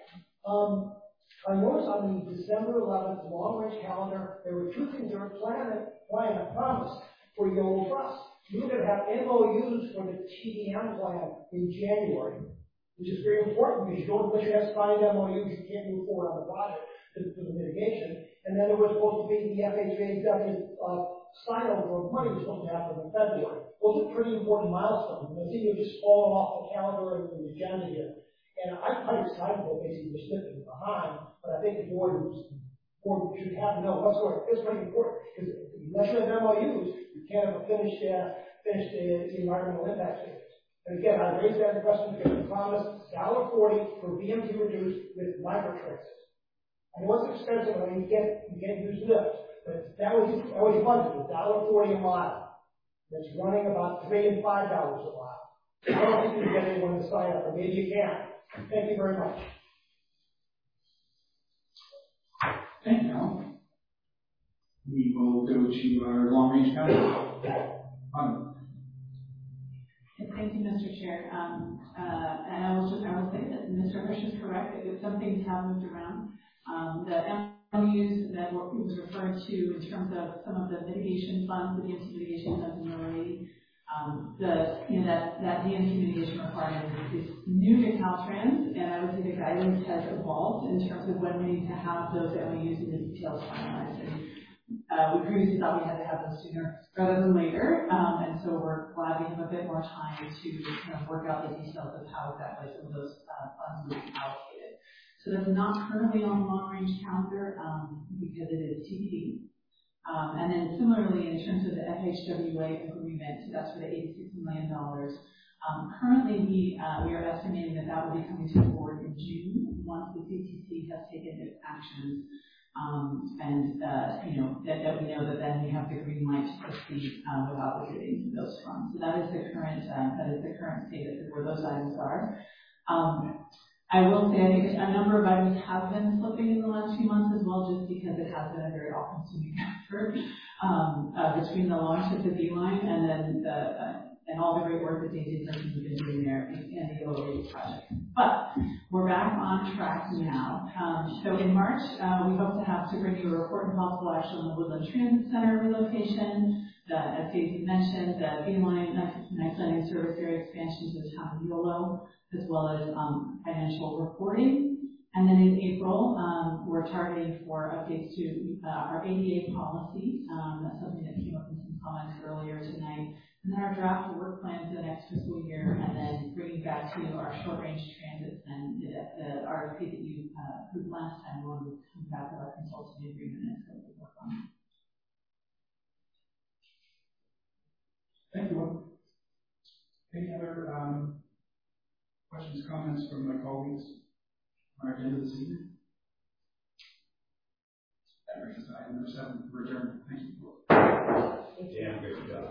I noticed on the December 11th long-range calendar, there were 2 things that were planned, I promised, for Yolo Bus. We were going to have MOUs for the TDM plan in January, which is very important because unless you have signed MOUs, you can't move forward on the project for the mitigation. And then there was supposed to be the FHA sign-over of money was supposed to happen in February. Those are pretty important milestones. And I think you're just falling off the calendar and the agenda here. And I'm quite excited that basically we're slipping behind, but I think the board should have to know what's going on. It's pretty important because unless you have MOUs, you can't have a finished the environmental impact statement. And again, I raised that question because we promised $1.40 for BMT reduced with microtransit. I know it's expensive, I mean, you can't use Lyft, but that was budgeted, $1.40 a mile. That's running about $3 and $5 a mile. I don't think you can get anyone to sign up, or maybe you can. Thank you very much. Thank you, Alan. We will go to our long-range calendar. Thank you, Mr. Chair. And I will say that Mr. Hirsch is correct. Some things have moved around. The values that was referred to in terms of some of the mitigation funds, the DMT mitigation funds in Milwaukee. That DMT mitigation requirement is new to Caltrans, and I would say the guidance has evolved in terms of when we need to have those MOUs and the details finalized. We previously thought we had to have them sooner rather than later, and so we're glad we have a bit more time to kind of work out the details of how exactly some of those funds will be allocated. So that's not currently on the long-range calendar because it is TBD. And then similarly, in terms of the FHWA agreement, so that's for the $86 million. Currently, we are estimating that will be coming to the board in June once the CTC has taken its actions. That we know that then we have the green light to proceed with obligating those funds. So that is the current state of where those items are. I will say I think a number of items have been slipping in the last few months as well, just because it has been a very all-consuming effort between the launch of the Beeline and then and all the great work that Daisy and Kirsten have been doing there and the OA project. But we're back on track now. So in March, we hope to bring you a report on possible action on the Woodland Transit Center relocation, as Daisy mentioned, the Beeline Nice Landing service area expansion to the town of Yolo, as well as financial reporting. And then in April, we're targeting for updates to our ADA policy. That's something that came up in some comments earlier tonight. And then our draft work plan for the next fiscal year, and then bringing back to our short-range transits and the RFP that you approved last time when we come back with our consulting agreement and scope of work on it. Thank you. Any other questions, comments from my colleagues on our agenda this evening? That brings us to item number 7 for adjournment. Thank you. Yeah, great job.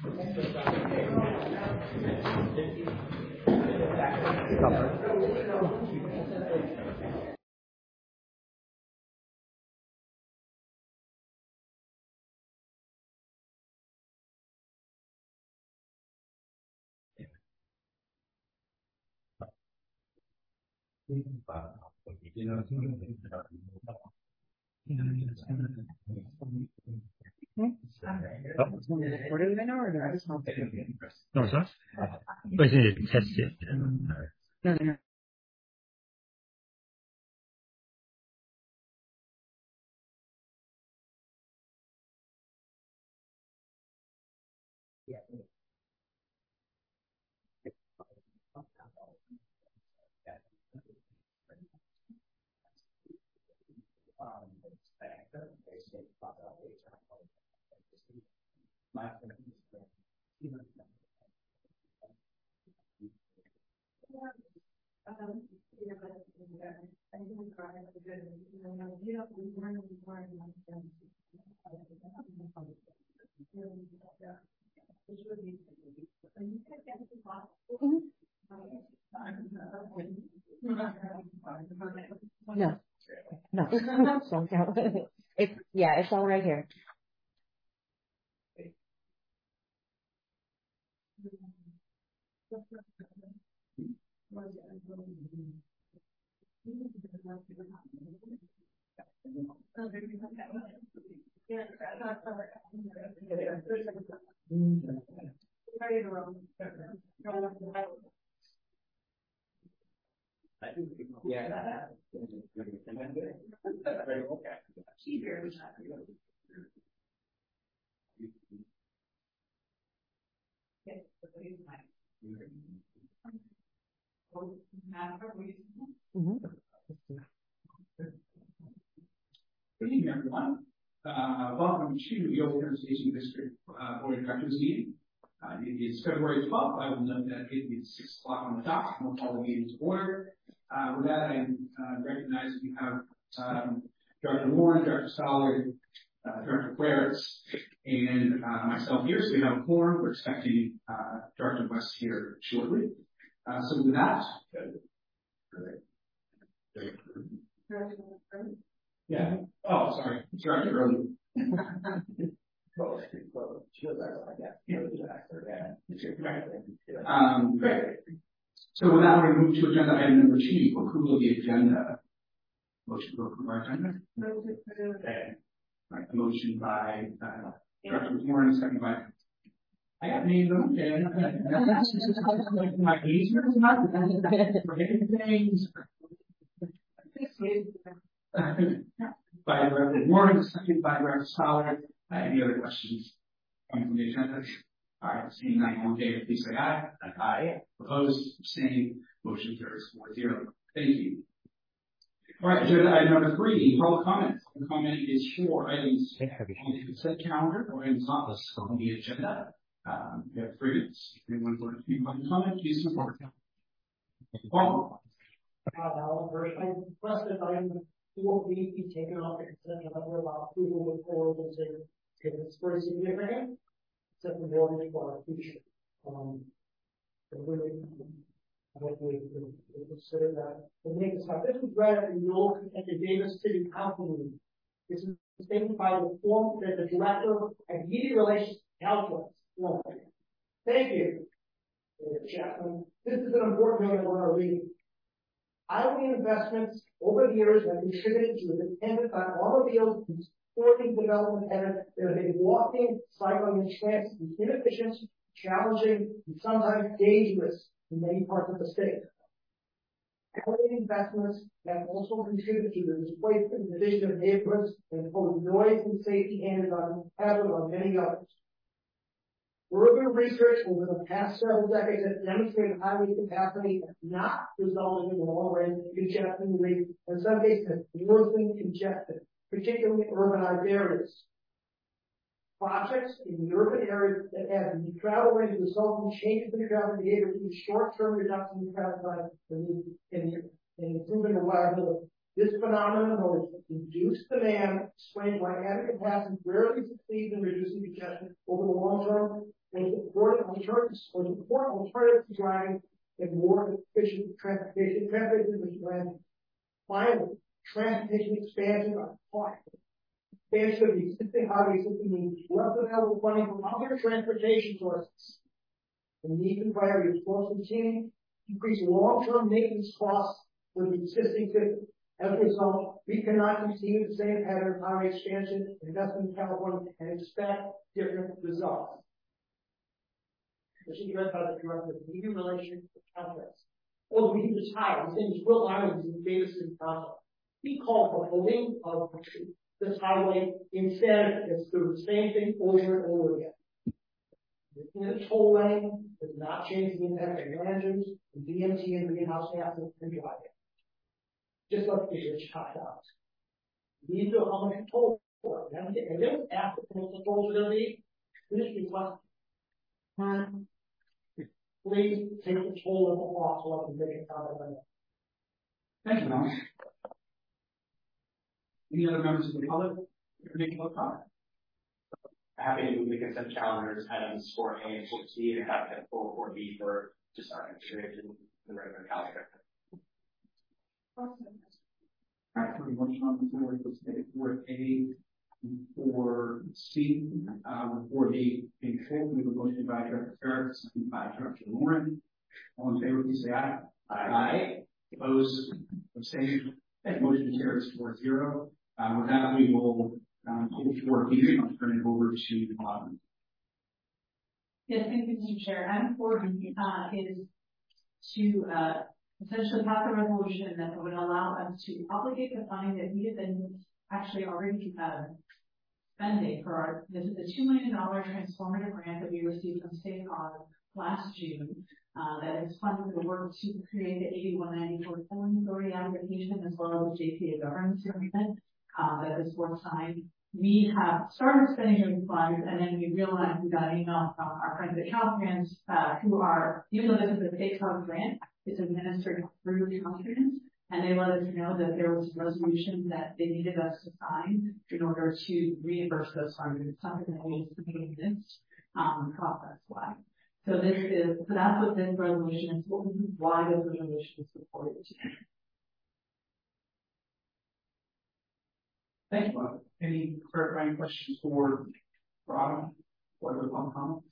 What is it now, or I just want to no, sir. But I need to test it. No. No. It's all right here. Good evening, everyone. Welcome to the Yolo Transportation District Board of Directors meeting. It is February 12th. I will note that it is 6 o'clock on the dot. We'll call the meeting to order. With that, I recognize we have Director Warren, Director Stoller, Director Claris, and myself here. So we have a quorum. We're expecting Director West here shortly. So with that, yeah. Oh, sorry. Director Early. Great. So with that, we're going to move to agenda item number 2, approval of the agenda. Motion to approve our agenda. Okay. Right, a motion by Director Warren, second by. I got names on there. My easier is not forgetting things. By Director Warren, second by Director Stoller. Any other questions coming from the agenda? All right, seeing none, all in favor, please say aye. Aye. Opposed, abstaining, motion carries 4-0. Thank you. All right, agenda item number 3, public comment. Public comment is for items on the consent calendar or items not listed on the agenda. We have 3 minutes. If anyone would like to make public comment, please come forward. Paul. First, I requested item 4 be taken off the consent calendar about approval with forward and it's very significant. Except for mortgage for our future. We consider that to make this happen. This was read at the Davis City Council meeting. This is stated by the form that the Director of Media Relations calculates. Thank you, Chapman. This is an important thing I want to read. Highway investments over the years have contributed to the dependence on automobiles and sporting development patterns that have made walking, cycling, and transit inefficient, challenging, and sometimes dangerous in many parts of the state. Highway investments have also contributed to the displacement and division of neighborhoods and imposed noise and safety hazards on many others. Further research over the past several decades has demonstrated highway capacity has not resulted in long-range congestion relief, in some cases worsening congestion, particularly in urbanized areas. Projects in the urban areas that have travel range result in changes in travel behavior due to short-term reduction in travel time and improving reliability. This phenomenon, known as induced demand, explains why added capacity rarely succeeds in reducing congestion over the long term and supporting alternatives to driving and more efficient transportation. Finally, transportation expansion are required. Expansion of the existing highway system means less available funding from other transportation sources. The need to priority will continue to increase long-term maintenance costs for the existing system. As a result, we cannot continue the same pattern of highway expansion investment in California and expect different results. This is read by the Director of Media Relations Conference. Oh, we retired. His name is Will Irons in Davis City Council. He called for holding of this highway instead it's the same thing over and over again. The toll lane does not change the impact of managers, DMT, and greenhouse gases and driving. Just like the rich hot dogs. We need to know how much toll for it. And then after the tolls are going to be, this request. Please take the toll of the law so I can make a comment on that. Thank you, Ron. Any other members of the public? Make a comment. Happy to move the consent calendars items 4A and 4C and have that 4B for just our consideration in the regular calendar. All right, so we want to on the floor for A for C, for B being full. We will go to by Director Ferris and by Director Warren. All in favor, please say aye. Aye. Opposed? Abstained? That motion carries 4-0. With that, we will take for B. I'll turn it over to the bottom. Yes, thank you, Mr. Chair. Item 4B is to essentially pass a resolution that would allow us to obligate the funding that we have been actually already spending for our, this is a $2 million transformative grant that we received from State Cog last June that is funding the work to create the 8194 Filling Authority application as well as the JPA governance agreement that is worth signing. We have started spending those funds and then we realized we got an email from our friends at Caltrans who are, even though this is a State Cog grant, it's administered through Caltrans, and they let us know that there was a resolution that they needed us to sign in order to reimburse those funds. It's something that we just missed process-wise. So that's what this resolution is. Why this resolution is supported today. Thank you. Any clarifying questions for Adam or the public comment?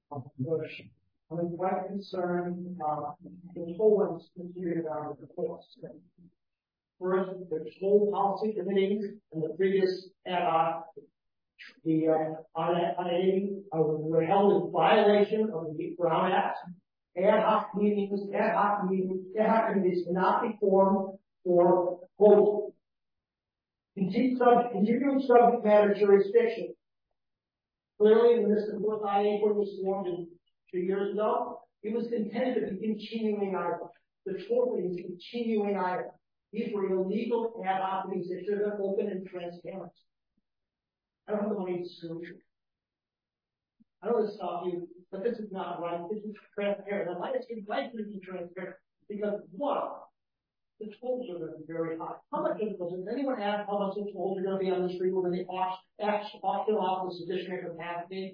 I'm quite concerned the whole one's considered out of the course. First, the whole policy committee and the previous ad hoc, the IAA were held in violation of the Brown Act. Ad hoc committees cannot be formed for quote continuing subject matter jurisdiction. Clearly, when this IA board was formed 2 years ago, it was intended to be continuing item. The total is continuing item. These were illegal ad hoc meetings that should have been open and transparent. I don't know any solution. I don't want to stop you, but this is not right. This is transparent. I'd like to be transparent because one, the tolls are going to be very high. How much does anyone ask how much the tolls are going to be on the street when they auction off this additional capacity?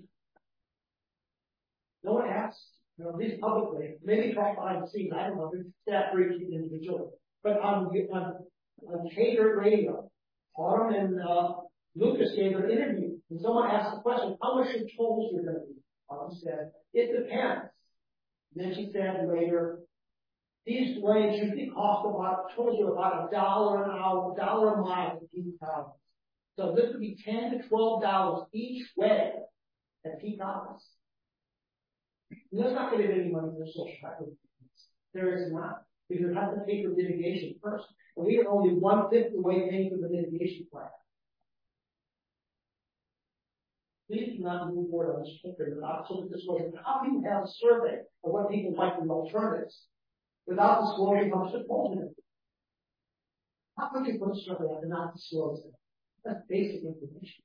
No one asks. At least publicly. Maybe talk behind the scenes. I don't know. Staff briefing individually. But on catered radio, Autumn and Lucas gave an interview, and someone asked the question, how much your tolls are going to be? Autumn said, it depends. And then she said later, these lanes usually cost tolls are about $1 an hour, $1 a mile at peak hours. So this would be $10 to $12 each way at peak hours. And that's not going to get any money for social security. There is not. Because you have to pay for litigation first. And we are only 1/5 the way paying for the litigation plan. Please do not move forward on this without so that this way. How do you have a survey of what people like the alternatives without disclosing how much it falls in? How could you put a survey out and not disclose it? That's basic information.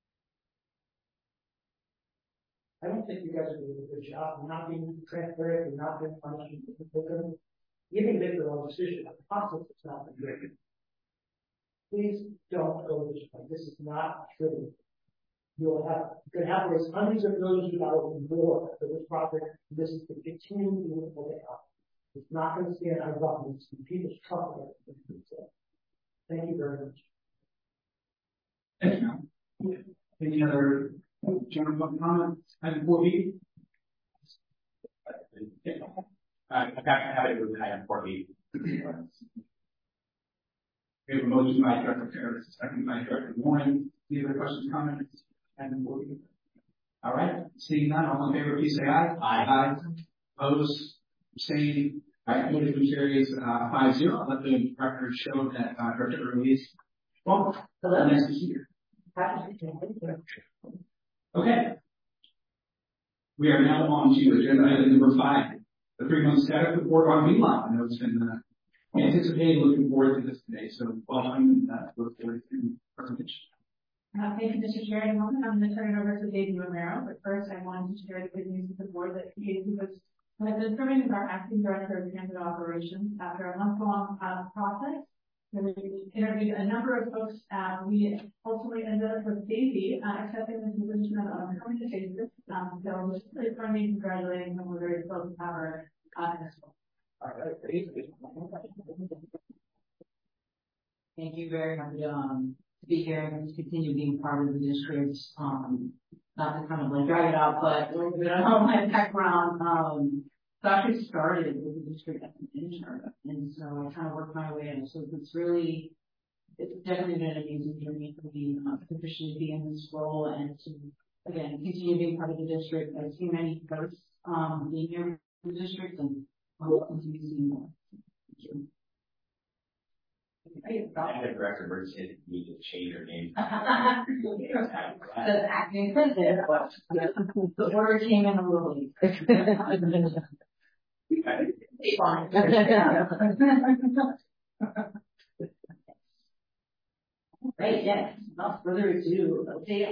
I don't think you guys are doing a good job of not being transparent and not being honest with people. You can make your own decision. The process is not good. Please don't go this way. This is not true. You could have raised hundreds of millions of dollars more for this project. This is to continue doing what they are. It's not going to stand on governments and people's trust. Thank you very much. Thank you. Any other general public comments? Item 4B. I'm happy to move item 4B. We have a motion by Director Harris, second by Director Warren. Any other questions, comments? Item 4B. All right. Seeing none, all in favor, please say aye. Aye. Opposed? Abstaining? All right. Motion carries 5-0. Let the record show that Director Ruiz. Well, nice to see you. Okay. We are now on to agenda item number 5, the 3-month status report on VLOP. I know it's been anticipated, looking forward to this today. So, welcome and look forward to the presentation. Thank you, Mr. Chair. I'm going to turn it over to David Romero. But first, I wanted to share the good news with the board that he was serving as our acting director of transit operations after a month-long process. We interviewed a number of folks. We ultimately ended up with Daisy accepting the position of coming to Daisy. So we're just really firmly congratulating him. We're very close to our as well. Thank you very much to be here and to continue being part of the district. Not to kind of like drag it out, but a little bit of my background. So I actually started with the district as an intern, and so I kind of worked my way in. So it's definitely been an amazing journey for me to officially be in this role and to, again, continue being part of the district. I've seen many firsts being here in the district, and I will continue seeing more. Thank you. I had a director where he said you need to change your name. The acting president, but the order came in a little late. Fine. Right, yes. Without further ado,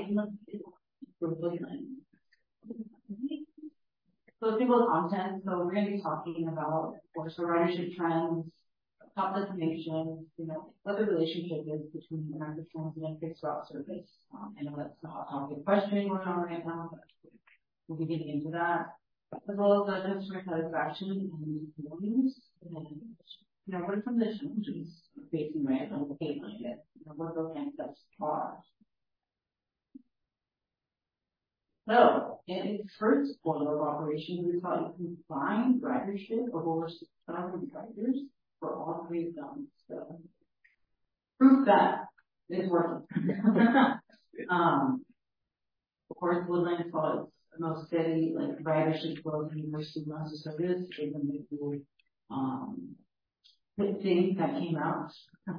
so single content. So we're going to be talking about, of course, the ridership trends, top destinations, what the relationship is between American Transit and fixed route service. I know that's not a topic question going on right now, but we'll be getting into that, as well as the customer satisfaction and volumes, and what are some of the challenges facing right on the pay line? What those next steps are. So, in its first quarter of operation, we saw a combined ridership of over 6,000 riders for all three zones. So, proof that it's working. Of course, Woodland saw its most steady, like, ridership growth in the first 2 months or so. This is the thing that came out.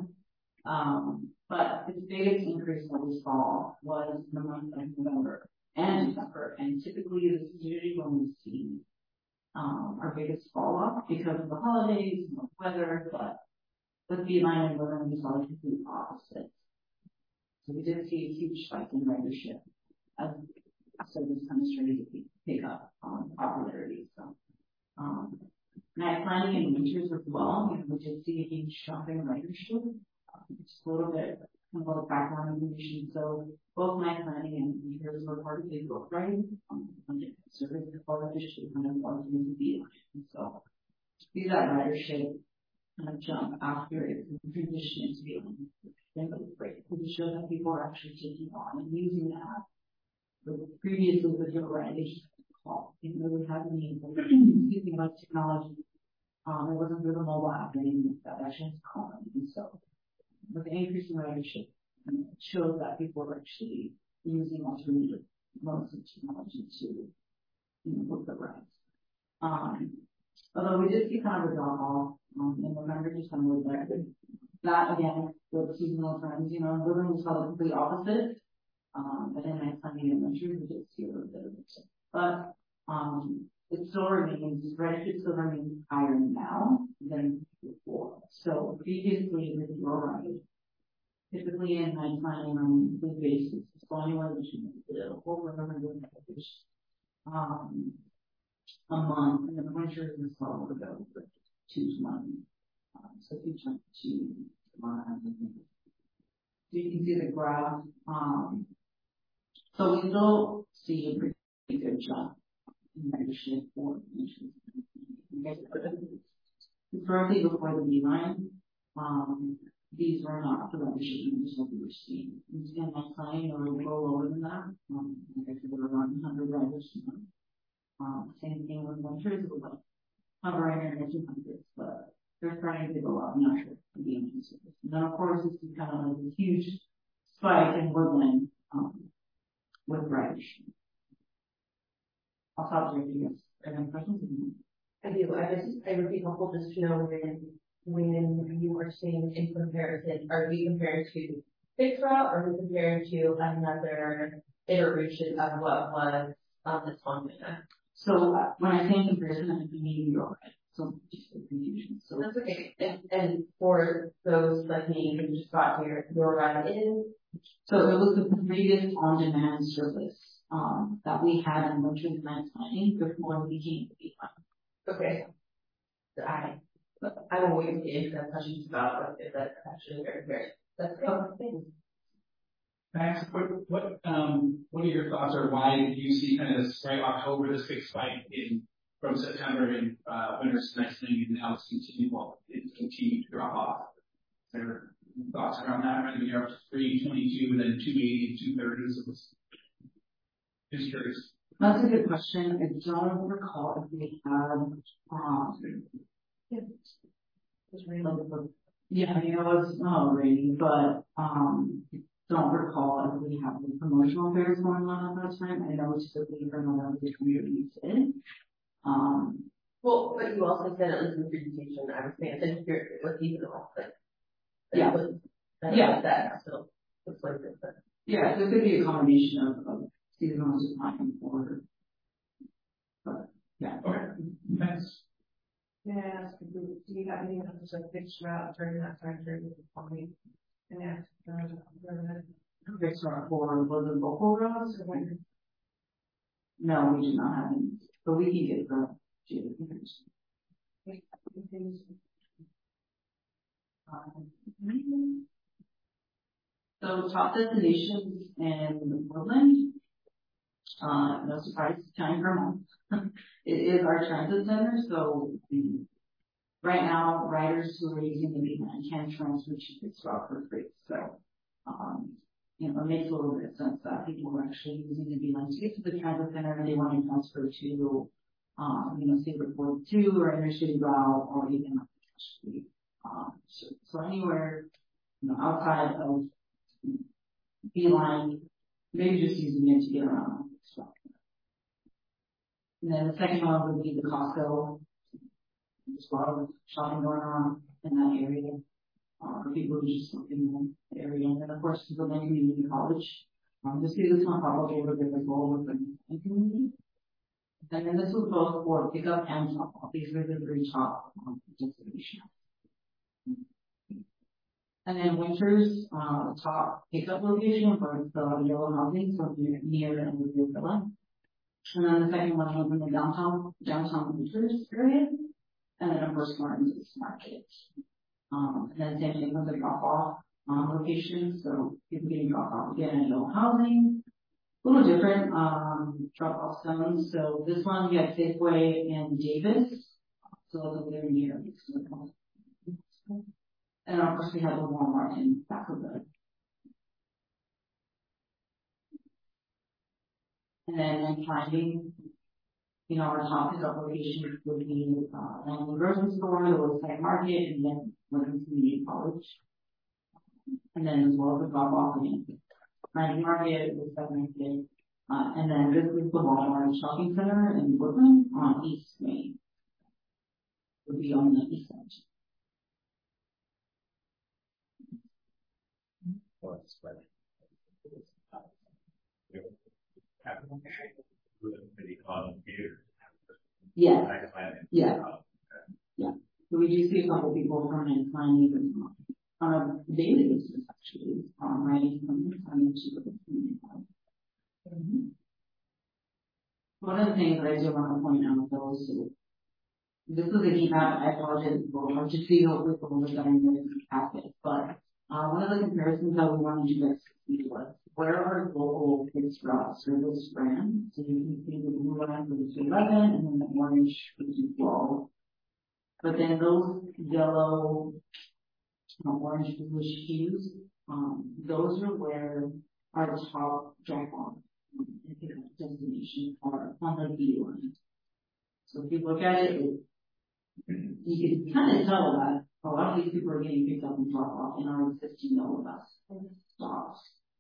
But the biggest increase that we saw was in the month of November and December. And typically, this is usually when we see our biggest fall off because of the holidays and the weather. But with Beeline and Woodland, we saw the complete opposite. So we did see a huge spike in ridership as service kind of started to pick up popularity. So, night planning and winters as well, we did see a huge jump in ridership. Just a little background information. So both night planning and winters were part of the book, right? Service coefficient kind of was in the Beeline. So see that ridership kind of jump after it transitioned to Beeline. Then it was great because it showed that people are actually taking on and using the app. Previously with your brand, they just call. They didn't really have any using much technology. It wasn't through the mobile app or anything like that. Actually, it's calling. And so, with the increase in ridership, it shows that people are actually using alternative modes of technology to book the rides. Although we did see kind of a drop off in November, December there. That again, with seasonal trends, Woodland was the complete opposite. But in night planning and winters, we did see a little bit of it. But it still remains, ridership still remains higher now than before. So previously with your ride, typically in night planning on a monthly basis, it's anywhere between over 100 riders a month, and then the winters and fall would go for 2 to 1. So if you jump to 1, so you can see the graph. So we still see a pretty good jump in ridership for winters. Historically, before the Beeline, these were not the ridership numbers that we were seeing. And night planning, they were a little lower than that. I think they were around 100 riders a month. Same thing with winters, it was like hovering in the 200s, but they're starting to go up naturally for the engine service. And then, of course, this is kind of like a huge spike in Woodland with ridership. I'll stop there if you guys have any questions. I do. I would be helpful just to know when you are saying in comparison, are we comparing to fixed route or are we comparing to another iteration of what was this one? So when I say in comparison, I mean your ride. So just for confusion. So that's okay. And for those like me who just got here, your ride is? So it was the previous on-demand service that we had in winters and night planning before we became the Beeline. Okay. So I will wait to answer that questions about if that's actually very. That's good. Max, what are your thoughts, or why do you see kind of this, right, October, this big spike from September in winter's night planning, and now it's continued to drop off? Is there thoughts around that? Right, you're up to 322 and then 280 and 230. So just curious. That's a good question. I don't recall if we had yeah, it was rainy, but don't recall if we have any promotional fairs going on at that time. I know typically for November the community did. Well, but you also said at least in the presentation, I was saying that here it was seasonal, but yeah, that so looks like this. Yeah, so it could be a combination of seasonal decline or, but yeah. Okay, thanks. Yeah, do you have any others like fixed route during that time period of the point? And ask fixed route for was it local routes or when? No, we do not have any, but we can get the so top destinations in Woodland. No surprise, County Vermont. It is our transit center, so right now, riders who are using the Beeline can transfer to fixed route for free. So, it makes a little bit of sense that people are actually using the Beeline to get to the transit center and they want to transfer to, say report 2 or interstate route or even up the street. So anywhere, outside of Beeline, maybe just using it to get around. And then the second one would be the Costco. There's a lot of shopping going on in that area. For people who just live in the area. And then of course the Lane Community College. You'll see this one probably a little bit like all with the community. And then this was both for pickup and drop off. These are the 3 top destinations. And then Winters, top pickup location for the yellow housing, so near and Revere Villa. And then the second one was in the downtown Winters area. And then of course Martin's Market. And then same thing with the drop off location. So people getting dropped off again in yellow housing. A little different drop off zones. So this one we have Safeway and Davis. So they're near. And of course we have the Walmart in Vacaville. And then finding, our top pickup location would be the grocery store, the Woodside Market, and then Women's Community College. And then as well the drop off in Miami Market, Woodside Market, and then this is the Walmart Shopping Center in Brooklyn on East Main. Would be on the east side. Yeah. Yeah. Yeah. So we do see a couple people come in and sign even on a daily basis actually. Writing something to the community. One of the things that I do want to point out though is this is a heat map. I apologize for just see hopefully people look at it past it. But one of the comparisons that we wanted you guys to see was where are local fixed route service ran? So you can see the blue line for the 211 and then the orange for the 212. But then those yellow, orange, bluish hues, those are where our top drop off destination are on the B line. So if you look at it, you can kind of tell that a lot of these people are getting picked up and drop off in our existing yellow bus stops.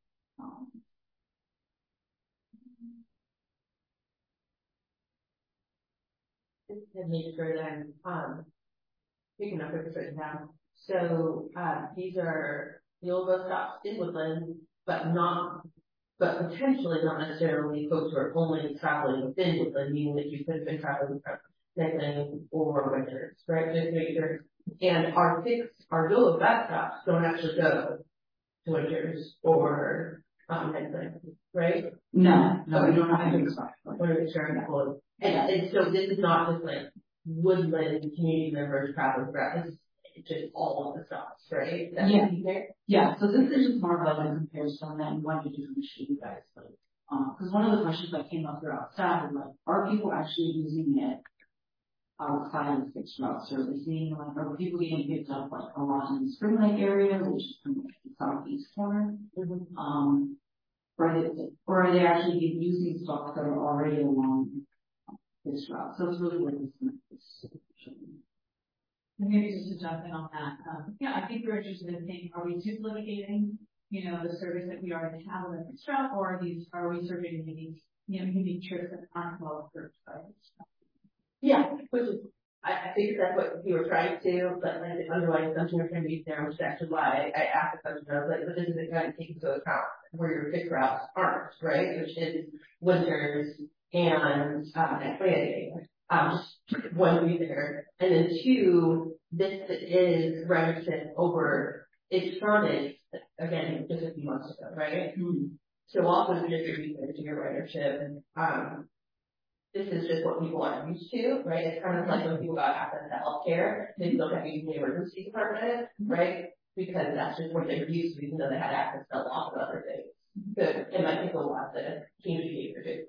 To make sure that I'm picking up what you're written down. So these are the old bus stops in Woodland, but potentially not necessarily folks who are only traveling within Woodland, meaning that you could have been traveling from Necklace or Winters, right? Just make sure. And our yellow bus stops don't actually go to Winters or Necklace, right? No, we don't have any stops. I want to make sure I'm following. And so this is not just like Woodland community members traveling throughout. This is just all of the stops, right? Yeah. So this is just more of like a comparison that we wanted to differentiate you guys. Because one of the questions that came up throughout staff is like, are people actually using it outside of fixed route servicing? Like, are people getting picked up like a lot in the Spring Lake area, which is kind of like the southeast corner? Or are they actually using stops that are already along this route? So it's really what this Maybe just to jump in on that. I think we're interested in thinking, are we duplicating, the service that we already have on the fixed route, or are we serving unique trips that aren't well served by this route? Yeah, which is, I think that's what we were trying to do, but like the underlying assumption we're trying to be there, which is actually why I asked the question. I was like, but this is going to take into account where your fixed routes aren't, right? Which is Winters and Atlantic. Just one to be there. And then two, this is ridership over, it started, again, just a few months ago, right? So also just to your ridership, and this is just what people are used to, right? It's kind of like when people got access to healthcare, they still have used the emergency department, right? Because that's just what they were used to, even though they had access to a lot of other things. So it might take a lot to change behavior too.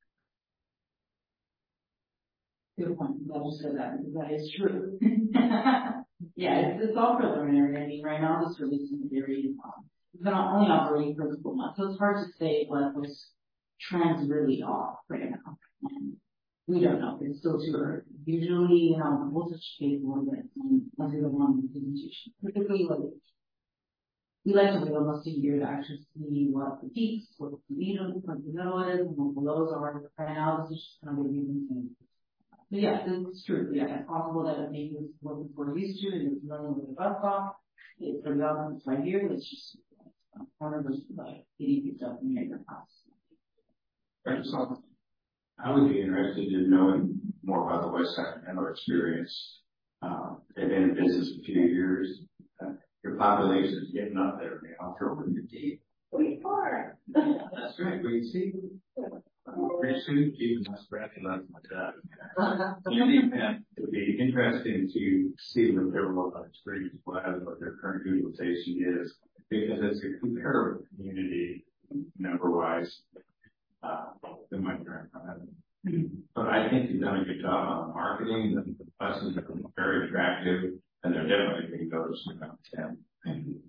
Good point. I'm glad you said that because that is true. Yeah, it's all preliminary. I mean, right now the service is very, been only operating for a couple months, so it's hard to say what those trends really are right now. And we don't know. It's still too early. Usually, we'll touch base a little bit as we go along the presentation. Particularly, we like to wait almost a year to actually see what the peaks, what the medium, what the middle is, and what the lows are. Right now, this is just kind of what we've been saying. But yeah, it's true. Yeah, it's possible that it maybe it's what we're used to, and it's running with a bus off. It's the development right here. It's just corner versus getting picked up in your house. Right. So I would be interested in knowing more about the West Sacramento experience. They've been in business a few years. Your population is getting up there now. Throw in the deep. We are. That's right. We see. Pretty soon, even less bracket less like that. It would be interesting to see what their local experience was, what their current utilization is, because it's a comparative community number-wise. Than my current but I think you've done a good job on marketing. The buses are very attractive, and they're definitely being noticed about 10. Thank you.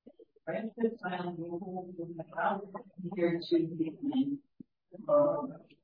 Here to